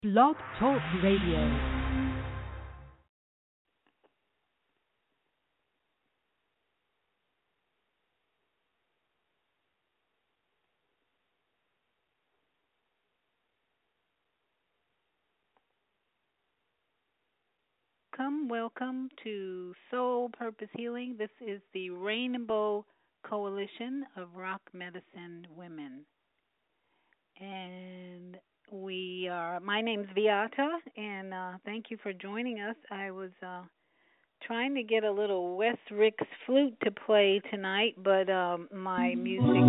Blog Talk Radio. Welcome to Soul Purpose Healing. This is the Rainbow Coalition of Rock Medicine Women. And my name's Viata, and thank you for joining us. I was trying to get a little Wes Ricks flute to play tonight, but my music...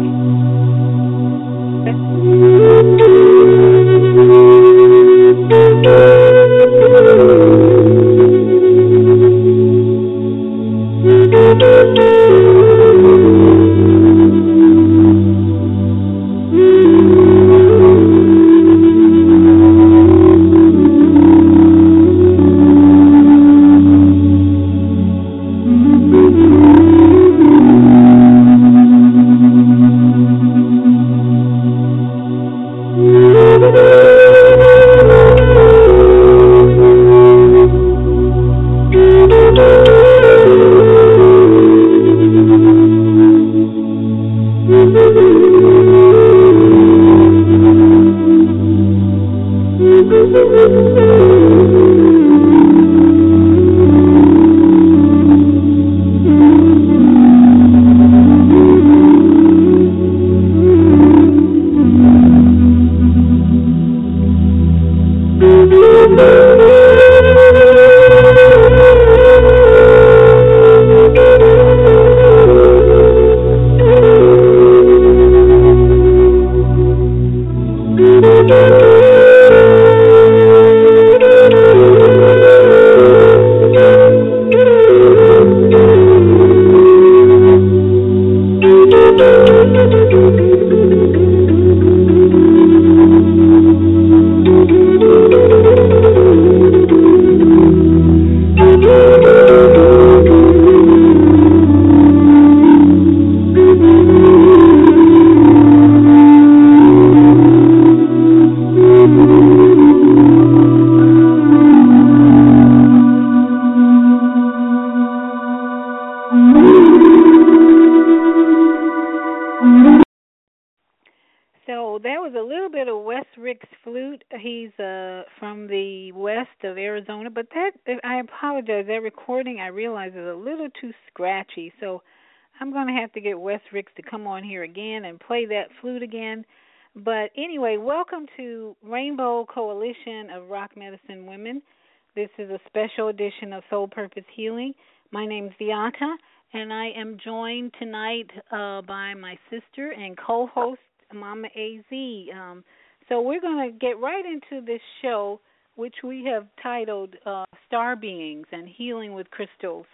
So that was a little bit of Wes Ricks flute. He's from the west of Arizona, but I apologize. That recording, I realize, is a little too scratchy. So I'm going to have to get Wes Ricks to come on here again and play that flute again. But anyway, welcome to Rainbow Coalition of Rock Medicine Women. This is a special edition of Soul Purpose Healing. My name's Viata, and I am joined tonight by my sister and co-host, Mama AZ. So we're going to get right into this show, which we have titled Star Beings and Healing with Crystals.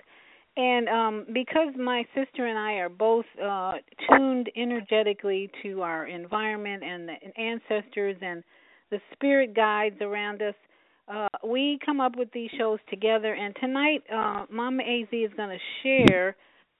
And because my sister and I are both tuned energetically to our environment and the ancestors and the spirit guides around us, we come up with these shows together. And tonight, Mama AZ is going to share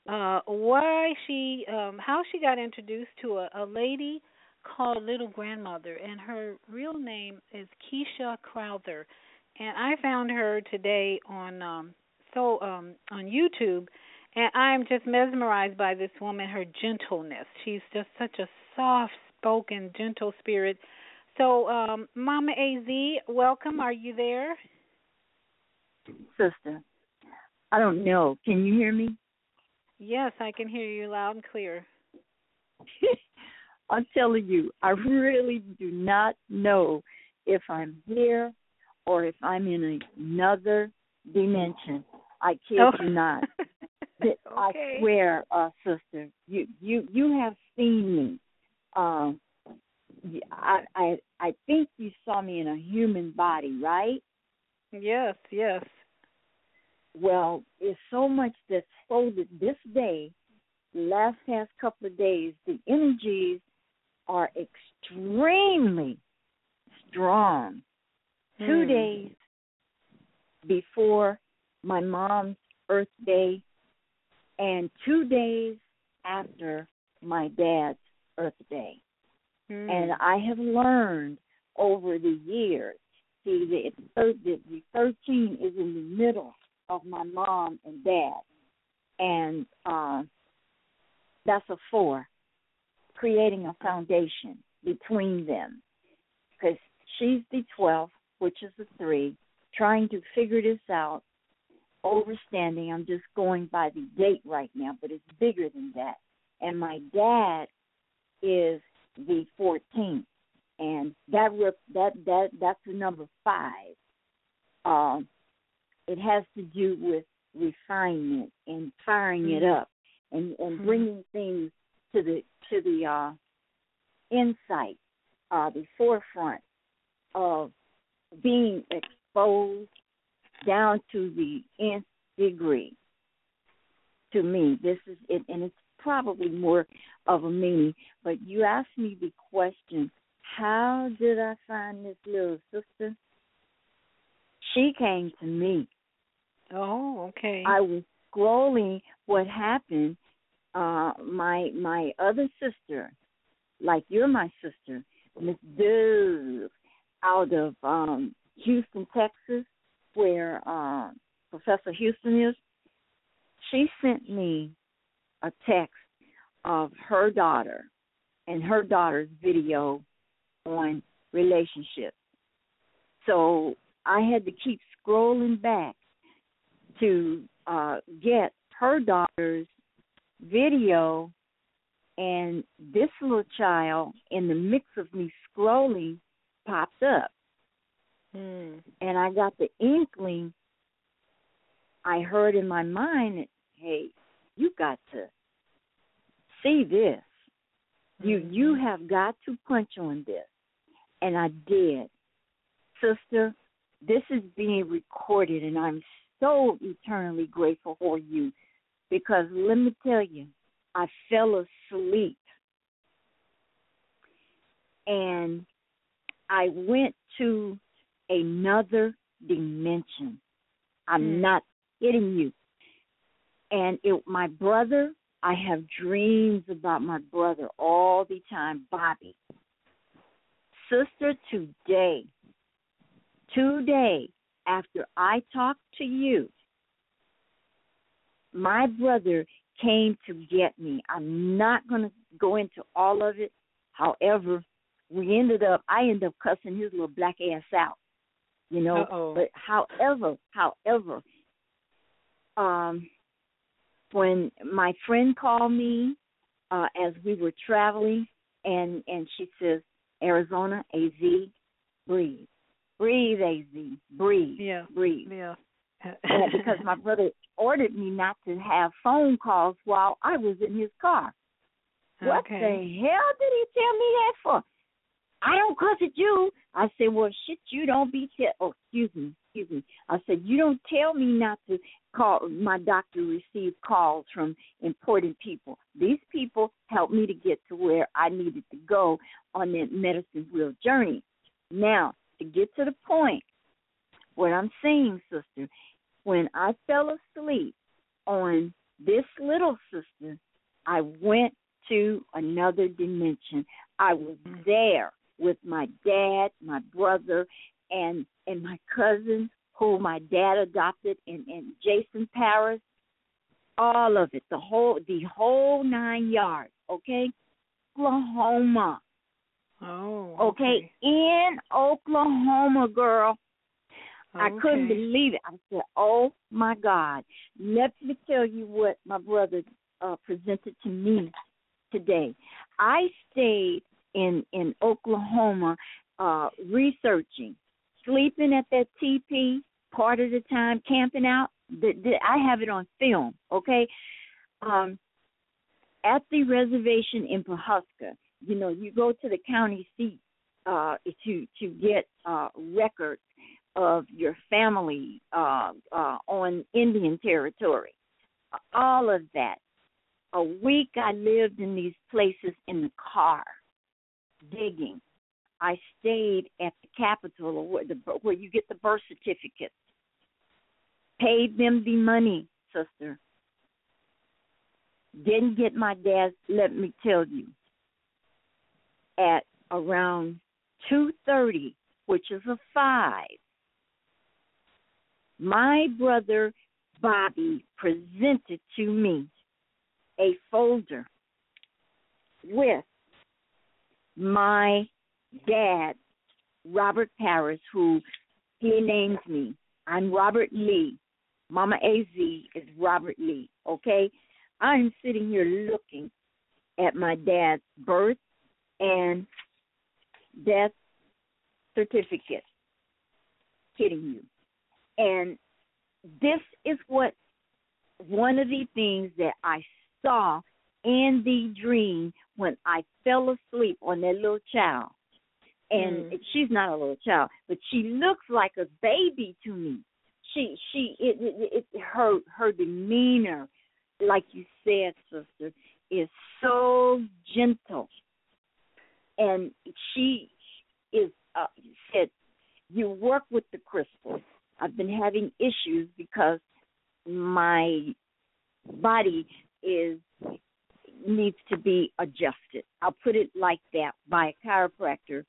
how she got introduced to a lady called Little Grandmother, and her real name is Keisha Crowther. And I found her today on YouTube, and I'm just mesmerized by this woman, her gentleness. She's just such a soft-spoken, gentle spirit. So, Mama AZ, welcome. Are you there? Sister, I don't know. Can you hear me? Yes, I can hear you loud and clear. I'm telling you, I really do not know if I'm here or if I'm in another dimension. I kid you not. Okay. I swear, sister, you have seen me. I think you saw me in a human body, right? Yes. Well, it's so much that's folded this day, the last past couple of days, the energies are extremely strong. 2 days before my mom's birthday and 2 days after my dad's birthday. And I have learned over the years See, the 13 is in the middle of my mom and dad, and that's a 4, creating a foundation between them. Because she's the 12th, which is the 3, trying to figure this out, overstanding. I'm just going by the date right now, but it's bigger than that. And my dad is the 14th, and that's the number 5. It has to do with refinement and firing it up, and bringing things to the insight, the forefront of being exposed down to the nth degree. To me, this is it, and it's probably more of a meaning. But you asked me the question, how did I find this little sister? She came to me. Oh, okay. I was scrolling what happened. My other sister, like you're my sister, Miss Dove, out of Houston, Texas, where Professor Houston is, she sent me a text of her daughter and her daughter's video on relationships. So I had to keep scrolling back to get her daughter's video, and this little child, in the mix of me scrolling, popped up. And I got the inkling. I heard in my mind, hey, you got to see this. You have got to punch on this. And I did. Sister, this is being recorded, and I'm so eternally grateful for you, because let me tell you, I fell asleep, and I went to another dimension. I'm not kidding you. And my brother, I have dreams about my brother all the time, Bobby. Sister, today, after I talked to you, my brother came to get me. I'm not going to go into all of it. However, I ended up cussing his little black ass out, you know. Uh-oh. But however, when my friend called me as we were traveling, and she says, Arizona, AZ, breathe. Breathe, AZ, breathe, breathe. Yeah. Because my brother ordered me not to have phone calls while I was in his car. What the hell did he tell me that for? I don't cuss at you. I said, well, shit, you don't be excuse me. I said, you don't tell me not to call. My doctor received calls from important people. These people helped me to get to where I needed to go on that medicine wheel journey. Now, to get to the point, what I'm saying, sister, when I fell asleep on this little sister, I went to another dimension. I was there with my dad, my brother, and my cousin, who my dad adopted, and Jason Paris, all of it, the whole 9 yards, okay? Oklahoma. Oh, okay. In Oklahoma, girl. Okay. I couldn't believe it. I said, oh, my God. Let me tell you what my brother presented to me today. I stayed in Oklahoma researching, sleeping at that TP part of the time, camping out. I have it on film, okay? At the reservation in Pawhuska, you know, you go to the county seat to get records of your family on Indian territory. All of that. A week I lived in these places in the car, digging. I stayed at the Capitol, where you get the birth certificate. Paid them the money, sister. Didn't get my dad's, let me tell you. At around 2:30 which is a 5. My brother Bobby presented to me a folder with my dad, Robert Paris, who he names me. I'm Robert Lee. Mama AZ is Robert Lee, okay? I'm sitting here looking at my dad's birth and death certificate. Kidding you. And this is what one of the things that I saw in the dream when I fell asleep on that little child. And she's not a little child, but she looks like a baby to me. Her demeanor, like you said, sister, is so gentle. And she is said, you work with the crystals. I've been having issues because my body needs to be adjusted. I'll put it like that, by a chiropractor.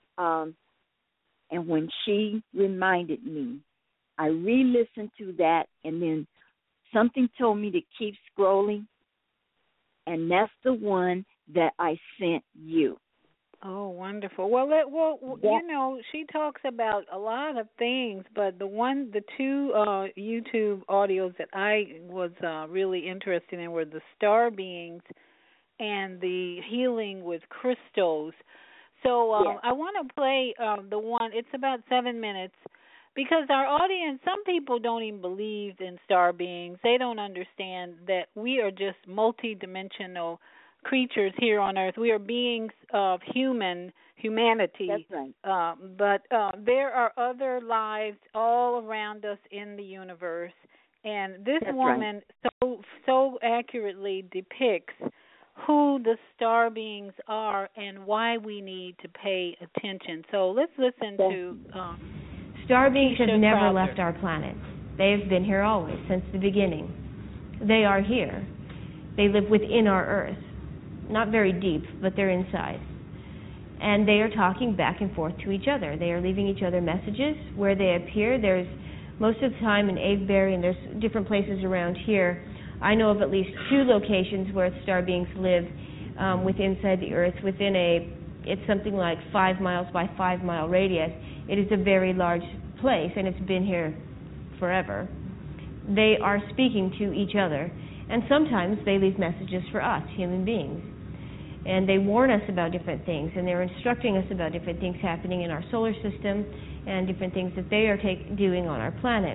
And when she reminded me, I re-listened to that, and then something told me to keep scrolling, and that's the one that I sent you. Oh, wonderful. Well, you know, she talks about a lot of things, but the two YouTube audios that I was really interested in were the star beings and the healing with crystals. So I want to play the one. It's about 7 minutes, because our audience, some people don't even believe in star beings. They don't understand that we are just multidimensional creatures here on Earth. We are beings of humanity. That's right. But there are other lives all around us in the universe, and this woman so accurately depicts who the star beings are and why we need to pay attention. So let's listen to star beings Keisha have never Crowther. left our planet. They have been here always, since the beginning. They are here. They live within our Earth. Not very deep, but they're inside. And they are talking back and forth to each other. They are leaving each other messages. Where they appear, there's most of the time in Avebury, and there's different places around here. I know of at least 2 locations where star beings live inside the Earth, it's something like 5 miles by 5 mile radius. It is a very large place, and it's been here forever. They are speaking to each other, and sometimes they leave messages for us, human beings. And they warn us about different things, and they're instructing us about different things happening in our solar system and different things that they are doing on our planet.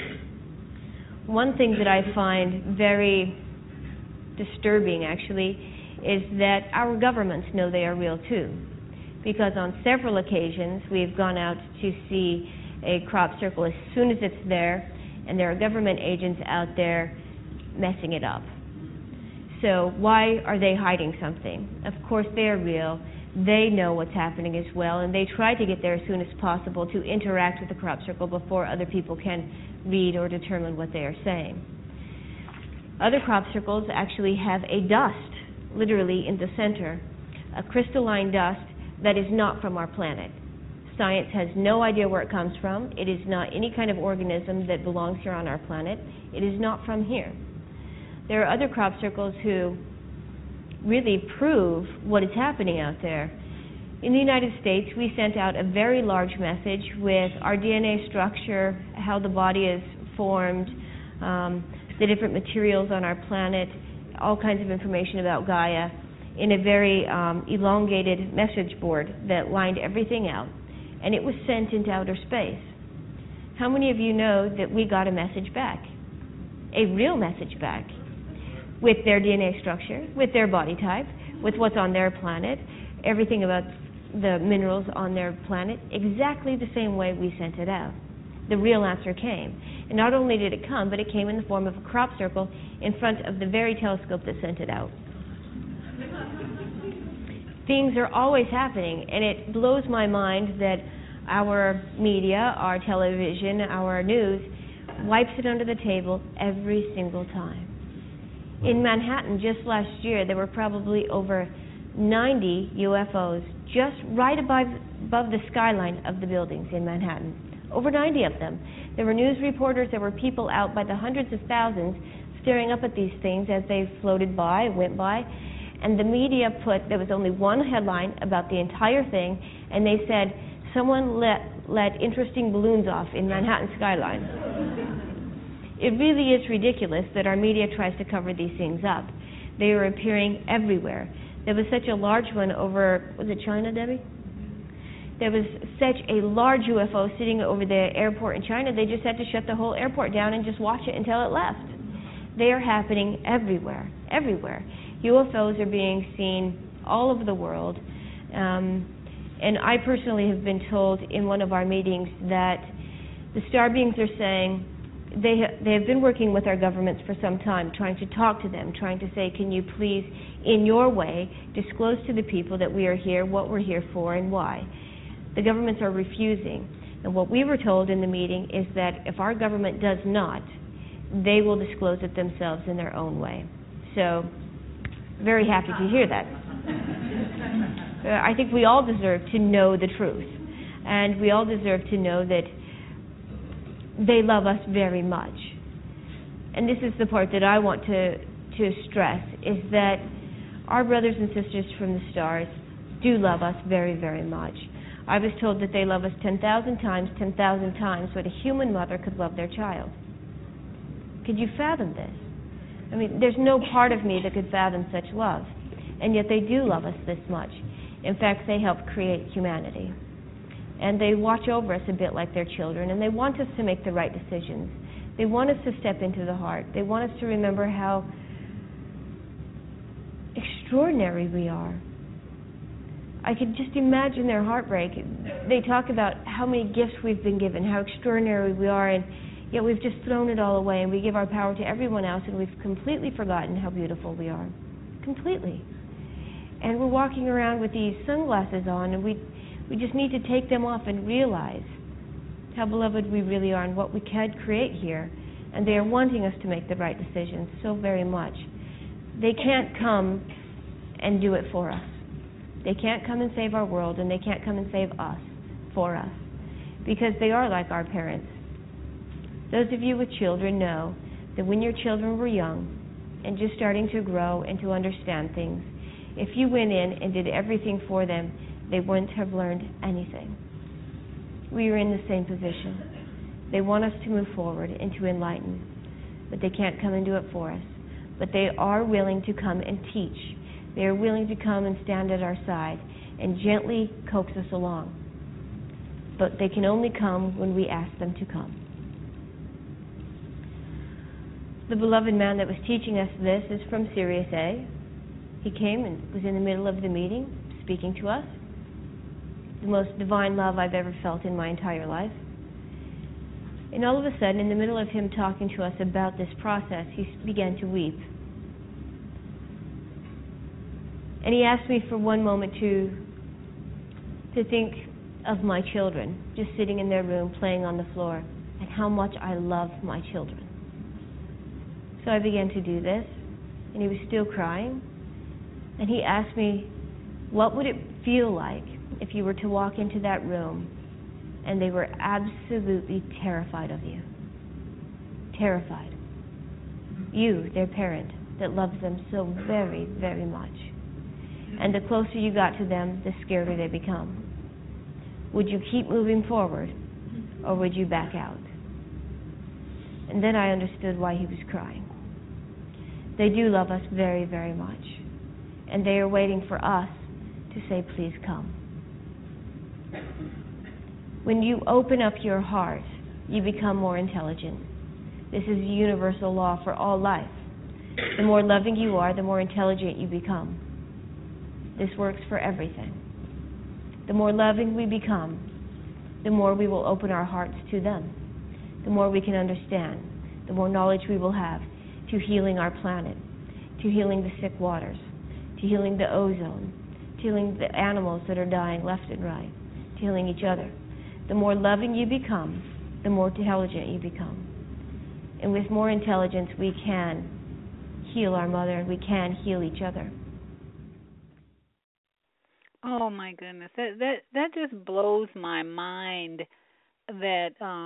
One thing that I find very disturbing, actually, is that our governments know they are real too. Because on several occasions, we've gone out to see a crop circle as soon as it's there, and there are government agents out there messing it up. So why are they hiding something? Of course, they are real. They know what's happening as well, and they try to get there as soon as possible to interact with the crop circle before other people can read or determine what they are saying. Other crop circles actually have a dust, literally in the center, a crystalline dust that is not from our planet. Science has no idea where it comes from. It is not any kind of organism that belongs here on our planet. It is not from here. There are other crop circles who really prove what is happening out there. In the United States, we sent out a very large message with our DNA structure, how the body is formed, the different materials on our planet, all kinds of information about Gaia, in a very elongated message board that lined everything out. And it was sent into outer space. How many of you know that we got a message back? A real message back, with their DNA structure, with their body type, with what's on their planet, everything about the minerals on their planet, exactly the same way we sent it out. The real answer came. And not only did it come, but it came in the form of a crop circle in front of the very telescope that sent it out. Things are always happening, and it blows my mind that our media, our television, our news, wipes it under the table every single time. In Manhattan, just last year, there were probably over 90 UFOs just right above above the skyline of the buildings in Manhattan. Over 90 of them. There were news reporters, there were people out by the hundreds of thousands staring up at these things as they floated by, went by. And the media there was only one headline about the entire thing, and they said, someone let interesting balloons off in Manhattan skyline. It really is ridiculous that our media tries to cover these things up. They are appearing everywhere. There was such a large one over, was it China, Debbie? There was such a large UFO sitting over the airport in China, they just had to shut the whole airport down and just watch it until it left. They are happening everywhere, everywhere. UFOs are being seen all over the world. And I personally have been told in one of our meetings that the star beings are saying they have been working with our governments for some time, trying to talk to them, trying to say, can you please, in your way, disclose to the people that we are here, what we're here for, and why. The governments are refusing. And what we were told in the meeting is that if our government does not, they will disclose it themselves in their own way. So, very happy to hear that. I think we all deserve to know the truth. And we all deserve to know that they love us very much. And this is the part that I want to stress, is that our brothers and sisters from the stars do love us very, very much. I was told that they love us 10,000 times what a human mother could love their child. Could you fathom this? I mean, there's no part of me that could fathom such love. And yet they do love us this much. In fact, they help create humanity. And they watch over us a bit like their children, and they want us to make the right decisions. They want us to step into the heart. They want us to remember how extraordinary we are. I could just imagine their heartbreak. They talk about how many gifts we've been given, how extraordinary we are, and yet we've just thrown it all away, and we give our power to everyone else, and we've completely forgotten how beautiful we are. Completely. And we're walking around with these sunglasses on, and we just need to take them off and realize how beloved we really are and what we can create here. And they are wanting us to make the right decisions so very much. They can't come and do it for us. They can't come and save our world, and they can't come and save us for us, because they are like our parents. Those of you with children know that when your children were young and just starting to grow and to understand things, if you went in and did everything for them, they wouldn't have learned anything. We are in the same position. They want us to move forward and to enlighten, but they can't come and do it for us. But they are willing to come and teach. They are willing to come and stand at our side and gently coax us along. But they can only come when we ask them to come. The beloved man that was teaching us this is from Sirius A. He came and was in the middle of the meeting, speaking to us. The most divine love I've ever felt in my entire life. And all of a sudden, in the middle of him talking to us about this process, he began to weep. And he asked me for one moment to think of my children, just sitting in their room, playing on the floor, and how much I love my children. So I began to do this, and he was still crying. And he asked me, what would it feel like if you were to walk into that room and they were absolutely terrified of you? Terrified. You, their parent, that loves them so very, very much. And the closer you got to them, the scarier they become. Would you keep moving forward, or would you back out? And then I understood why he was crying. They do love us very, very much. And they are waiting for us to say, please come. When you open up your heart, you become more intelligent. This is a universal law for all life. The more loving you are, the more intelligent you become. This works for everything. The more loving we become, the more we will open our hearts to them. The more we can understand, the more knowledge we will have to healing our planet, to healing the sick waters, to healing the ozone, to healing the animals that are dying left and right, to healing each other. The more loving you become, the more intelligent you become. And with more intelligence, we can heal our mother, and we can heal each other. Oh my goodness. That just blows my mind that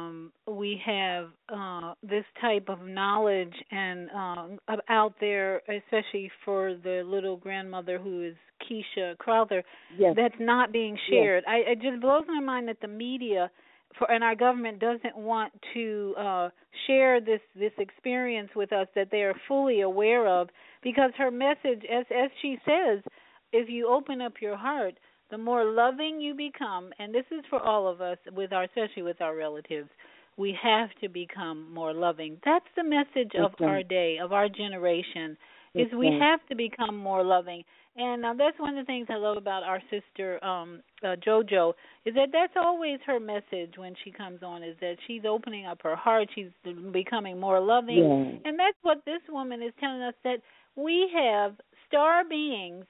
we have this type of knowledge and out there, especially for the little grandmother who is Keisha Crowther, Yes, that's not being yes, shared. It just blows my mind that the media and our government doesn't want to share this experience with us that they are fully aware of, because her message, as she says, if you open up your heart, the more loving you become, and this is for all of us, especially with our relatives, we have to become more loving. That's the message yes, of our day, of our generation, is we yes, have to become more loving. And that's one of the things I love about our sister JoJo, is that that's always her message when she comes on, is that she's opening up her heart, she's becoming more loving, yes, and that's what this woman is telling us, that we have star beings,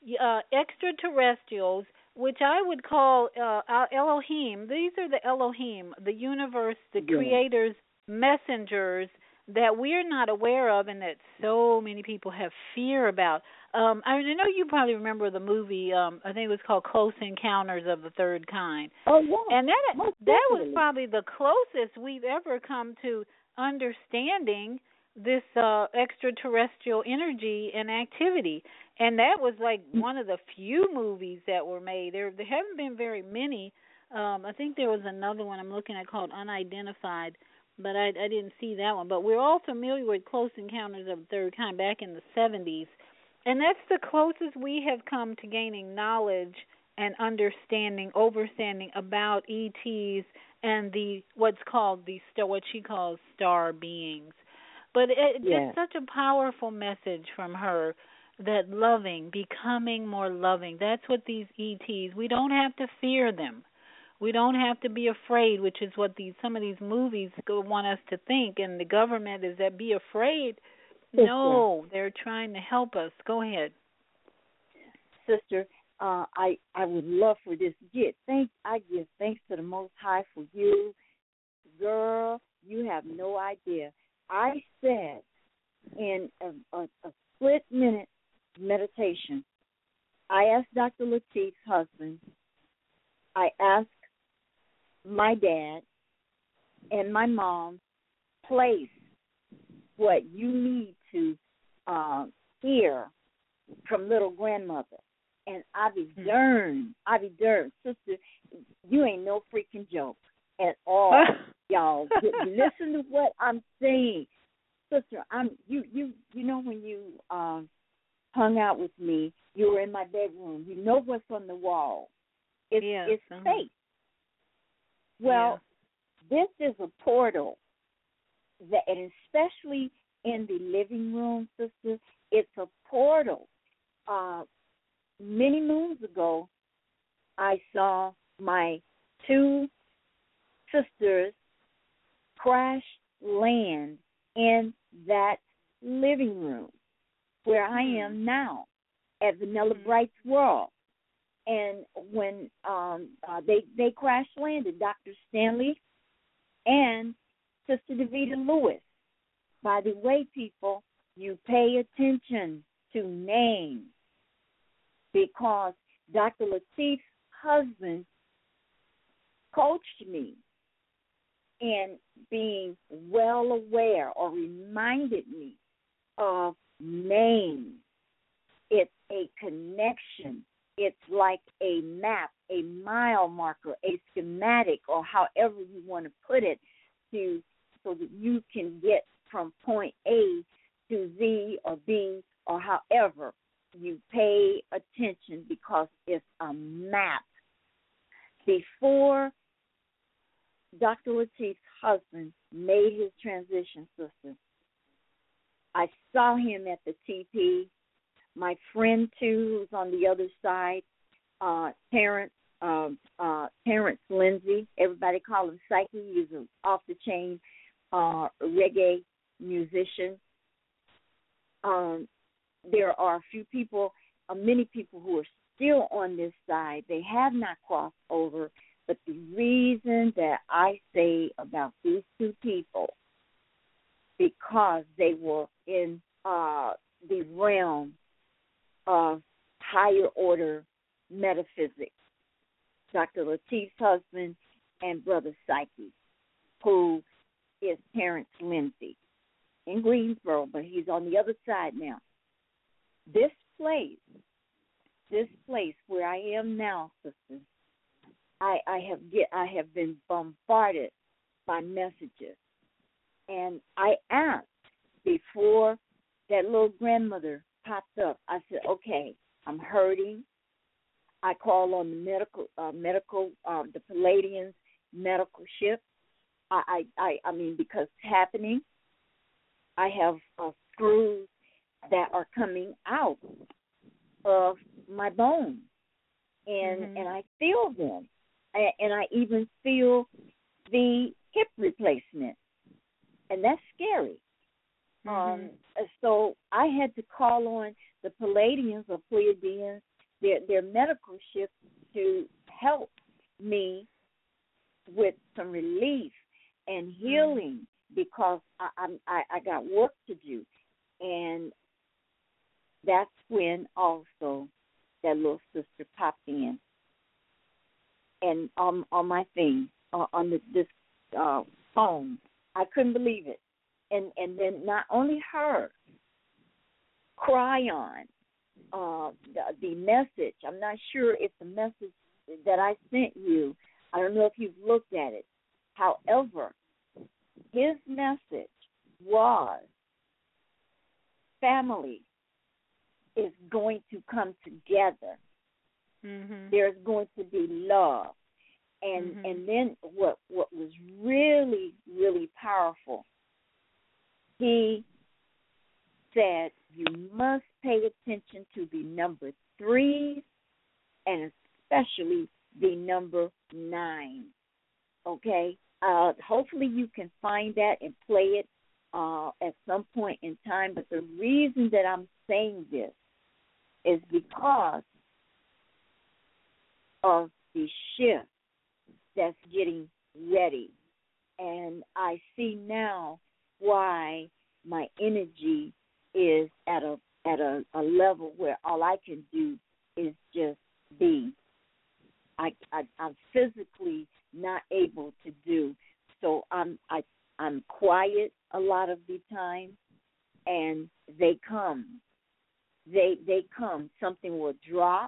extraterrestrials, which I would call Elohim. These are the Elohim, the universe, the yes. creator's messengers that we're not aware of, and that so many people have fear about. I know you probably remember the movie. I think it was called Close Encounters of the Third Kind, Oh, yeah, and most that was definitely. probably the closest we've ever come to understanding this extraterrestrial energy and activity. And that was like one of the few movies that were made. There haven't been very many. I think there was another one I'm looking at called Unidentified, but I didn't see that one. But we're all familiar with Close Encounters of the Third Kind back in the 70s. And that's the closest we have come to gaining knowledge and overstanding about ETs and what she calls star beings. But just Yes, such a powerful message from her, that loving, becoming more loving. That's what these ETs. We don't have to fear them. We don't have to be afraid, which is what some of these movies want us to think. And the government is that be afraid. sister, No, they're trying to help us. Go ahead. sister. I would love for this. I give thanks to the Most High for you, girl. You have no idea. I said in a split minute meditation, I asked Dr. Latif's husband, I asked my dad and my mom, place what you need to hear from little grandmother. And I be darned, sister, you ain't no freaking joke at all, y'all. Listen to what I'm saying, sister. You know when you hung out with me, you were in my bedroom. You know what's on the wall. It's fake. Well, this is a portal that, and especially in the living room, sister, it's a portal. Many moons ago, I saw my two sisters crash land in that living room where I am now at Vanilla Bright's World. And when they crash landed, Dr. Stanley and Sister Davida Lewis. By the way, people, you pay attention to names, because Dr. Latif's husband coached me in being well aware, or reminded me of names. It's a connection. It's like a map, a mile marker, a schematic, or however you want to put it, so that you can get from point A to Z or B, or however you pay attention, because it's a map. Before Dr. Latif's husband made his transition, sister, I saw him at the TP. My friend, too, who's on the other side, Terrence Lindsay, everybody call him Psyche. He's an off-the-chain reggae musician. There are a few people, many people who are still on this side. They have not crossed over. But the reason that I say about these two people, because they were in the realm of higher order metaphysics, Dr. Latif's husband, and Brother Psyche, who is Terrence Lindsay in Greensboro, but he's on the other side now. This place where I am now, sister, I have been bombarded by messages, and I asked before that little grandmother popped up. I said, "Okay, I'm hurting." I call on the the Palladians medical ship. I mean, because it's happening. I have screws that are coming out of my bones, and I feel them, and I even feel the hip replacement, and that's scary. So I had to call on the Palladians or Pleiadians, their medical ship, to help me with some relief and healing, because I got work to do. And that's when also that little sister popped in, and on my thing, on this phone. I couldn't believe it. And then not only her, Cryon, the message. I'm not sure if the message that I sent you, I don't know if you've looked at it. However, his message was family is going to come together. There's going to be love. And then what was really, really powerful, he said you must pay attention to the number 3 and especially the number 9. Okay? Hopefully you can find that and play it at some point in time. But the reason that I'm saying this is because of the shift that's getting ready. And I see now why my energy is at a level where all I can do is just be. I'm physically not able to do. So I'm quiet a lot of the time, and they come. They come. Something will drop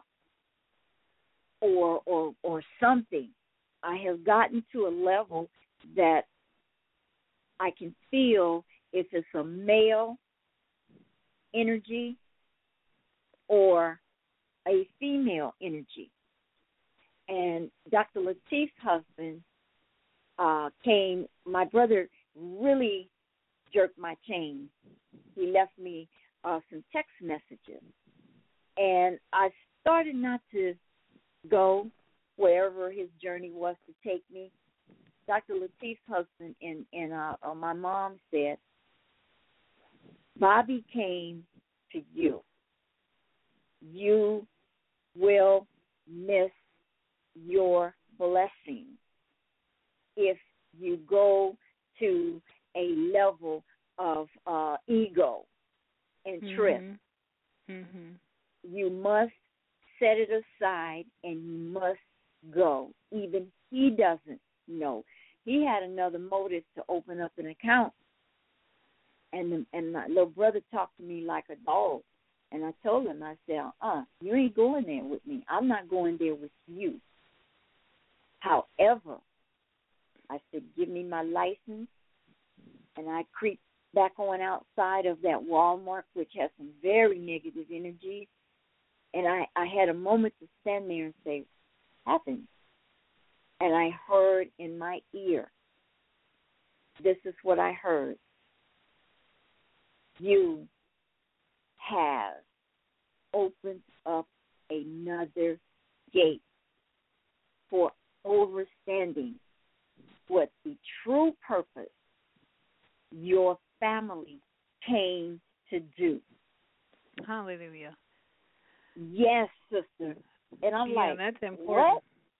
or something. I have gotten to a level that I can feel if it's a male energy or a female energy. And Dr. Latif's husband came. My brother really jerked my chain. He left me some text messages. And I started not to go wherever his journey was to take me. Dr. Latif's husband and my mom said, Bobby came to you. You will miss your blessing if you go to a level of ego and trip. You must set it aside and you must go. Even he doesn't know. He had another motive to open up an account. And my little brother talked to me like a dog. And I told him, I said, you ain't going there with me. I'm not going there with you. However, I said, give me my license. And I creeped back on outside of that Walmart, which has some very negative energies. And I had a moment to stand there and say, what happened? And I heard in my ear, this is what I heard. You have opened up another gate for overstanding what the true purpose your family came to do. Hallelujah. Yes, sister. And I'm like, that's important. What?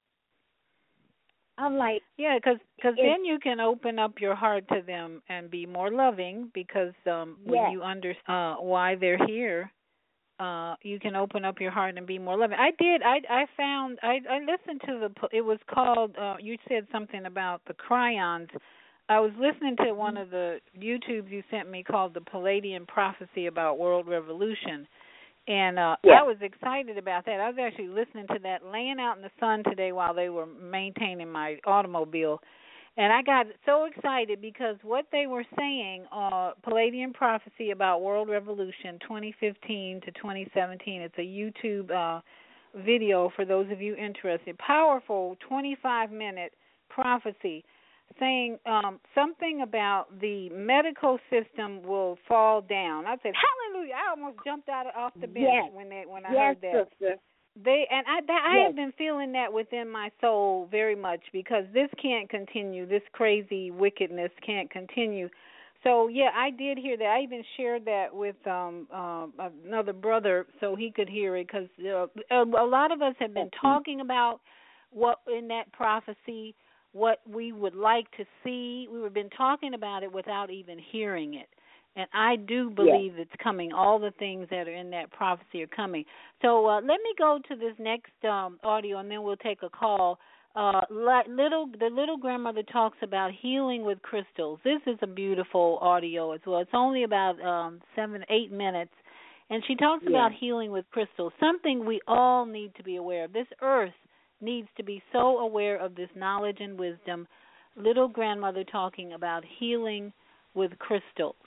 I'm like, yeah, because then you can open up your heart to them and be more loving, because when you understand why they're here, you can open up your heart and be more loving. I did. I listened to it was called. You said something about the Cryons. I was listening to one of the YouTubes you sent me called the Palladian Prophecy about World Revolution. And I was excited about that. I was actually listening to that laying out in the sun today while they were maintaining my automobile. And I got so excited because what they were saying, Palladian Prophecy about World Revolution 2015 to 2017, it's a YouTube video for those of you interested. Powerful 25-minute prophecy saying something about the medical system will fall down. I said, hallelujah. I almost jumped off the bench when I heard that. Sister. I have been feeling that within my soul very much because this can't continue. This crazy wickedness can't continue. So, yeah, I did hear that. I even shared that with another brother so he could hear it because a lot of us have been talking about what in that prophecy, what we would like to see. We've been talking about it without even hearing it. And I do believe it's coming. All the things that are in that prophecy are coming. So let me go to this next audio, and then we'll take a call. The little grandmother talks about healing with crystals. This is a beautiful audio as well. It's only about 7-8 minutes. And she talks about healing with crystals, something we all need to be aware of. This earth needs to be so aware of this knowledge and wisdom. Little grandmother talking about healing with crystals.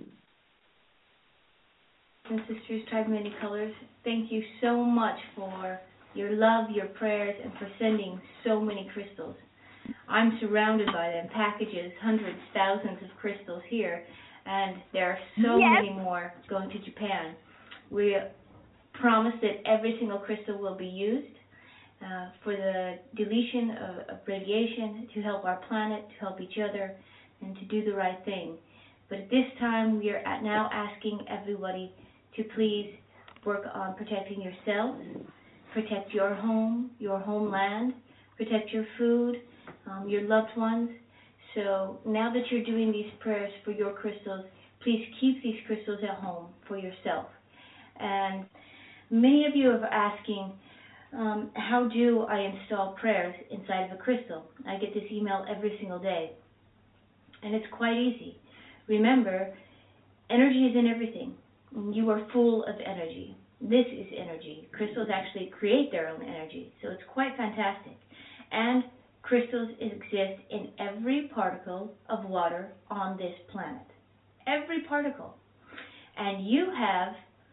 And Sisters Tribe Many Colors, thank you so much for your love, your prayers, and for sending so many crystals. I'm surrounded by them, packages, hundreds, thousands of crystals here, and there are so many more going to Japan. We promise that every single crystal will be used for the deletion of radiation, to help our planet, to help each other, and to do the right thing. But at this time, we are now asking everybody to please work on protecting yourselves, protect your home, your homeland, protect your food, your loved ones. So now that you're doing these prayers for your crystals, please keep these crystals at home for yourself. And many of you are asking, how do I install prayers inside of a crystal? I get this email every single day, and it's quite easy. Remember, energy is in everything. You are full of energy. This is energy. Crystals actually create their own energy, so it's quite fantastic. And crystals exist in every particle of water on this planet. Every particle. And you have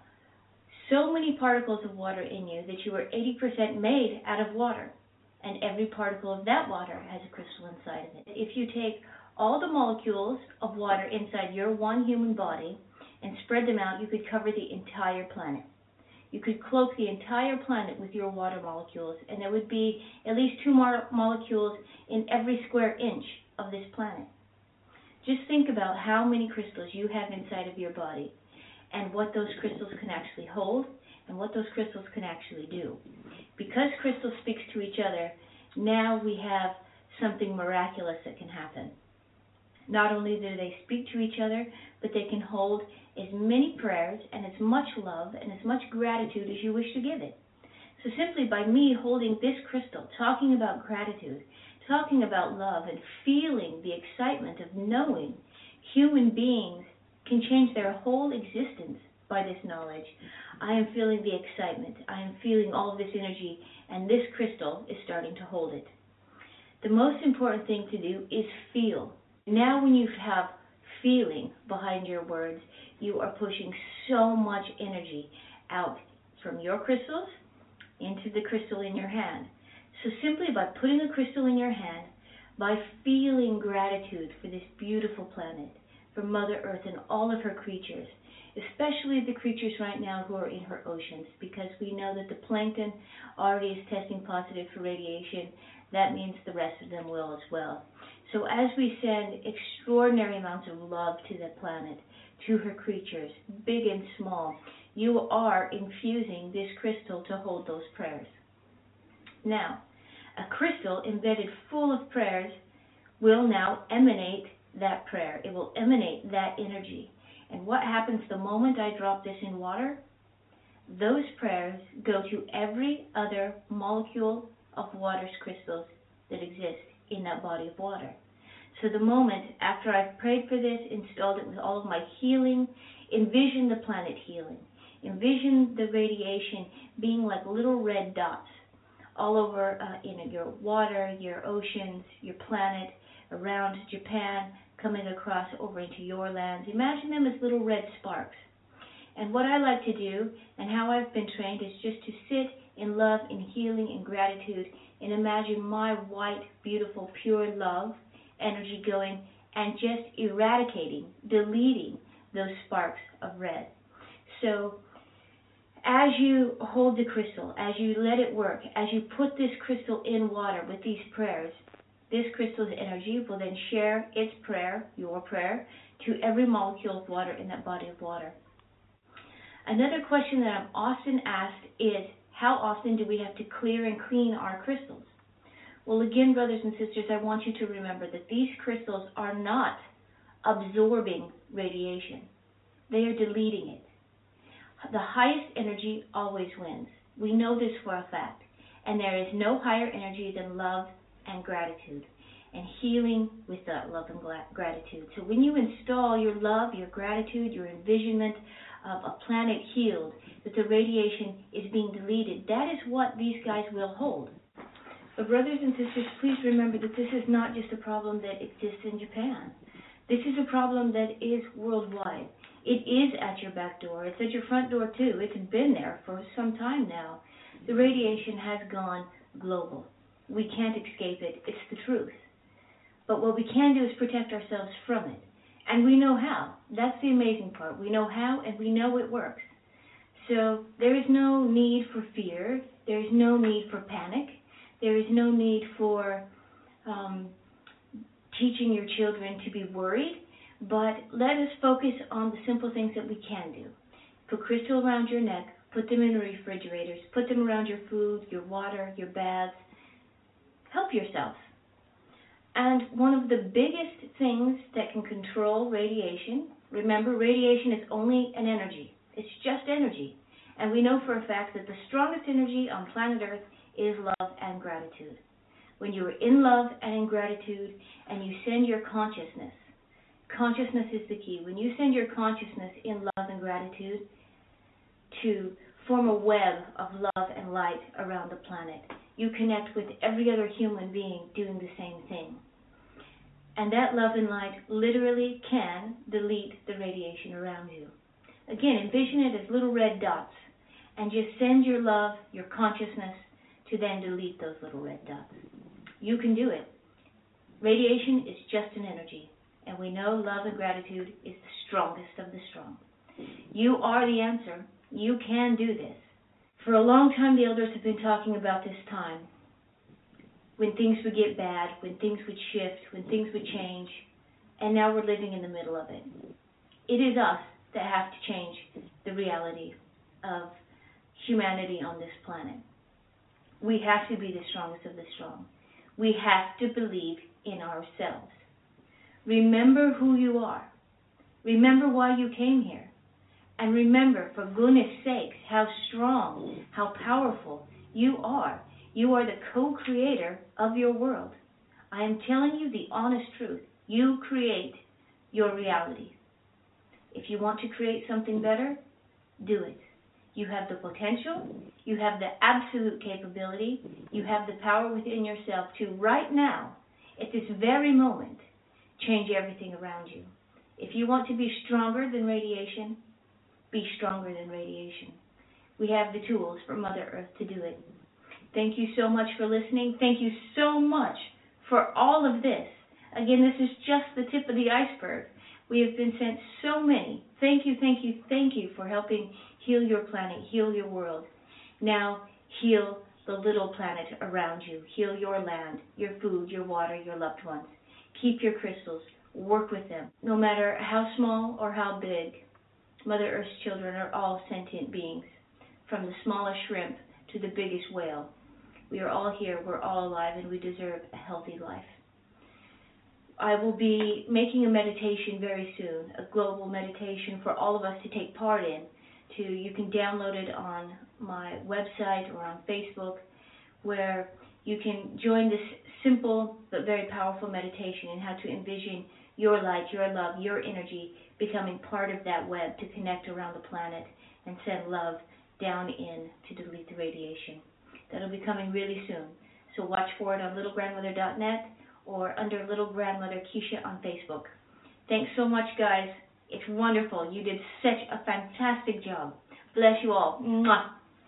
so many particles of water in you that you are 80% made out of water. And every particle of that water has a crystal inside of it. If you take all the molecules of water inside your one human body and spread them out, you could cover the entire planet. You could cloak the entire planet with your water molecules, and there would be at least 2 molecules in every square inch of this planet. Just think about how many crystals you have inside of your body and what those crystals can actually hold and what those crystals can actually do. Because crystals speak to each other, now we have something miraculous that can happen. Not only do they speak to each other, but they can hold as many prayers and as much love and as much gratitude as you wish to give it. So simply by me holding this crystal, talking about gratitude, talking about love, and feeling the excitement of knowing human beings can change their whole existence by this knowledge, I am feeling the excitement. I am feeling all of this energy, and this crystal is starting to hold it. The most important thing to do is feel. Now when you have feeling behind your words, you are pushing so much energy out from your crystals into the crystal in your hand. So simply by putting a crystal in your hand, by feeling gratitude for this beautiful planet, for Mother Earth and all of her creatures, especially the creatures right now who are in her oceans, because we know that the plankton already is testing positive for radiation. That means the rest of them will as well. So as we send extraordinary amounts of love to the planet, to her creatures, big and small, you are infusing this crystal to hold those prayers. Now, a crystal embedded full of prayers will now emanate that prayer. It will emanate that energy. And what happens the moment I drop this in water? those prayers go to every other molecule of water's crystals that exist in that body of water. So the moment after I've prayed for this, installed it with all of my healing, envision the planet healing. Envision the radiation being like little red dots all over your water, your oceans, your planet, around Japan, coming across over into your lands. Imagine them as little red sparks. And what I like to do, and how I've been trained, is just to sit in love, in healing, in gratitude, and imagine my white, beautiful, pure love energy going and just eradicating, deleting those sparks of red. So as you hold the crystal, as you let it work, as you put this crystal in water with these prayers, this crystal's energy will then share its prayer, your prayer, to every molecule of water in that body of water. Another question that I'm often asked is, how often do we have to clear and clean our crystals? Well, again, brothers and sisters, I want you to remember that these crystals are not absorbing radiation. They are deleting it. The highest energy always wins. We know this for a fact. And there is no higher energy than love and gratitude, and healing with that love and gratitude. So when you install your love, your gratitude, your envisionment of a planet healed, that the radiation is being deleted, that is what these guys will hold. But brothers and sisters, please remember that this is not just a problem that exists in Japan. This is a problem that is worldwide. It is at your back door. It's at your front door too. It's been there for some time now. The radiation has gone global. We can't escape it. It's the truth. But what we can do is protect ourselves from it. And we know how. That's the amazing part. We know how, and we know it works. So there is no need for fear. There is no need for panic. There is no need for teaching your children to be worried. But let us focus on the simple things that we can do. Put crystal around your neck. Put them in refrigerators. Put them around your food, your water, your baths. Help yourself. And one of the biggest things that can control radiation, remember, radiation is only an energy. It's just energy. And we know for a fact that the strongest energy on planet Earth is love and gratitude. When you are in love and in gratitude, and you send your consciousness is the key. When you send your consciousness in love and gratitude to form a web of love and light around the planet, you connect with every other human being doing the same thing. And that love and light literally can delete the radiation around you. Again, envision it as little red dots, and just send your love, your consciousness, to then delete those little red dots. You can do it. Radiation is just an energy, and we know love and gratitude is the strongest of the strong. You are the answer. You can do this. For a long time, the elders have been talking about this time, when things would get bad, when things would shift, when things would change, and now we're living in the middle of it. It is us that have to change the reality of humanity on this planet. We have to be the strongest of the strong. We have to believe in ourselves. Remember who you are. Remember why you came here. And remember, for goodness sakes, how strong, how powerful you are. You are the co-creator of your world. I am telling you the honest truth. You create your reality. If you want to create something better, do it. You have the potential. You have the absolute capability. You have the power within yourself to, right now, at this very moment, change everything around you. If you want to be stronger than radiation, be stronger than radiation. We have the tools for Mother Earth to do it. Thank you so much for listening. Thank you so much for all of this. Again, this is just the tip of the iceberg. We have been sent so many. Thank you, thank you, thank you for helping heal your planet, heal your world. Now, heal the little planet around you. Heal your land, your food, your water, your loved ones. Keep your crystals. Work with them. No matter how small or how big, Mother Earth's children are all sentient beings, from the smallest shrimp to the biggest whale. We are all here, we're all alive, and we deserve a healthy life. I will be making a meditation very soon, a global meditation for all of us to take part in, you can download it on my website or on Facebook, where you can join this simple but very powerful meditation in how to envision your light, your love, your energy becoming part of that web to connect around the planet and send love down in to delete the radiation. That'll be coming really soon. So watch for it on littlegrandmother.net or under Little Grandmother Keisha on Facebook. Thanks so much, guys. It's wonderful. You did such a fantastic job. Bless you all. Mwah.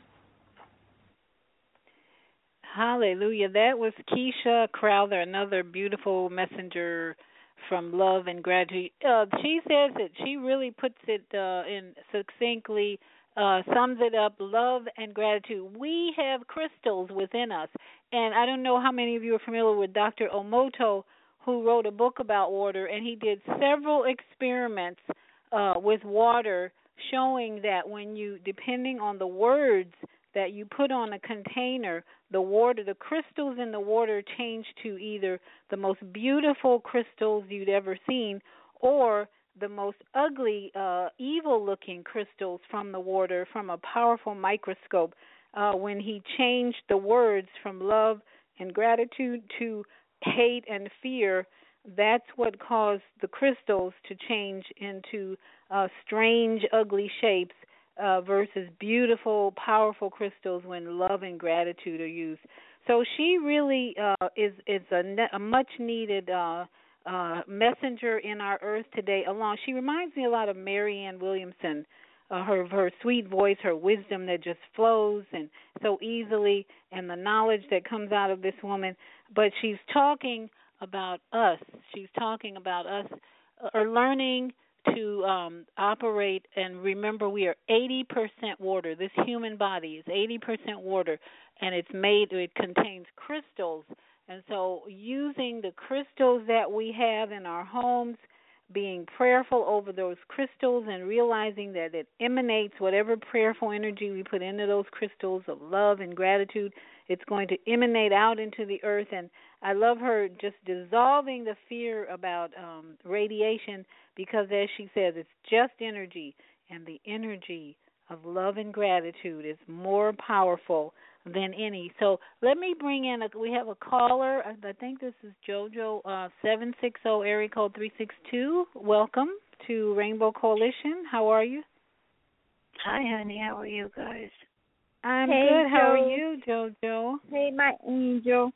Hallelujah. That was Keisha Crowther, another beautiful messenger from love and gratitude. She says that she really puts it in succinctly, sums it up, love and gratitude. We have crystals within us. And I don't know how many of you are familiar with Dr. Emoto, who wrote a book about water, and he did several experiments with water showing that when you, depending on the words that you put on a container, the water, the crystals in the water change to either the most beautiful crystals you'd ever seen or the most ugly, evil-looking crystals from the water from a powerful microscope. When he changed the words from love and gratitude to hate and fear, that's what caused the crystals to change into strange, ugly shapes versus beautiful, powerful crystals when love and gratitude are used. So she really is a much-needed messenger in our earth today. She reminds me a lot of Marianne Williamson. Her sweet voice, her wisdom that just flows and so easily, and the knowledge that comes out of this woman. But she's talking about us. She's talking about us learning to operate and remember we are 80% water. This human body is 80% water, and it contains crystals. And so using the crystals that we have in our homes, being prayerful over those crystals and realizing that it emanates whatever prayerful energy we put into those crystals of love and gratitude, it's going to emanate out into the earth. And I love her just dissolving the fear about radiation because, as she says, it's just energy, and the energy of love and gratitude is more powerful than any. So let me bring in, we have a caller. I think this is JoJo, 760 area code 362. Welcome to Rainbow Coalition. How are you? Hi, honey. How are you guys? I'm Hey, good. How are Jo. you, JoJo? Hey, my angel.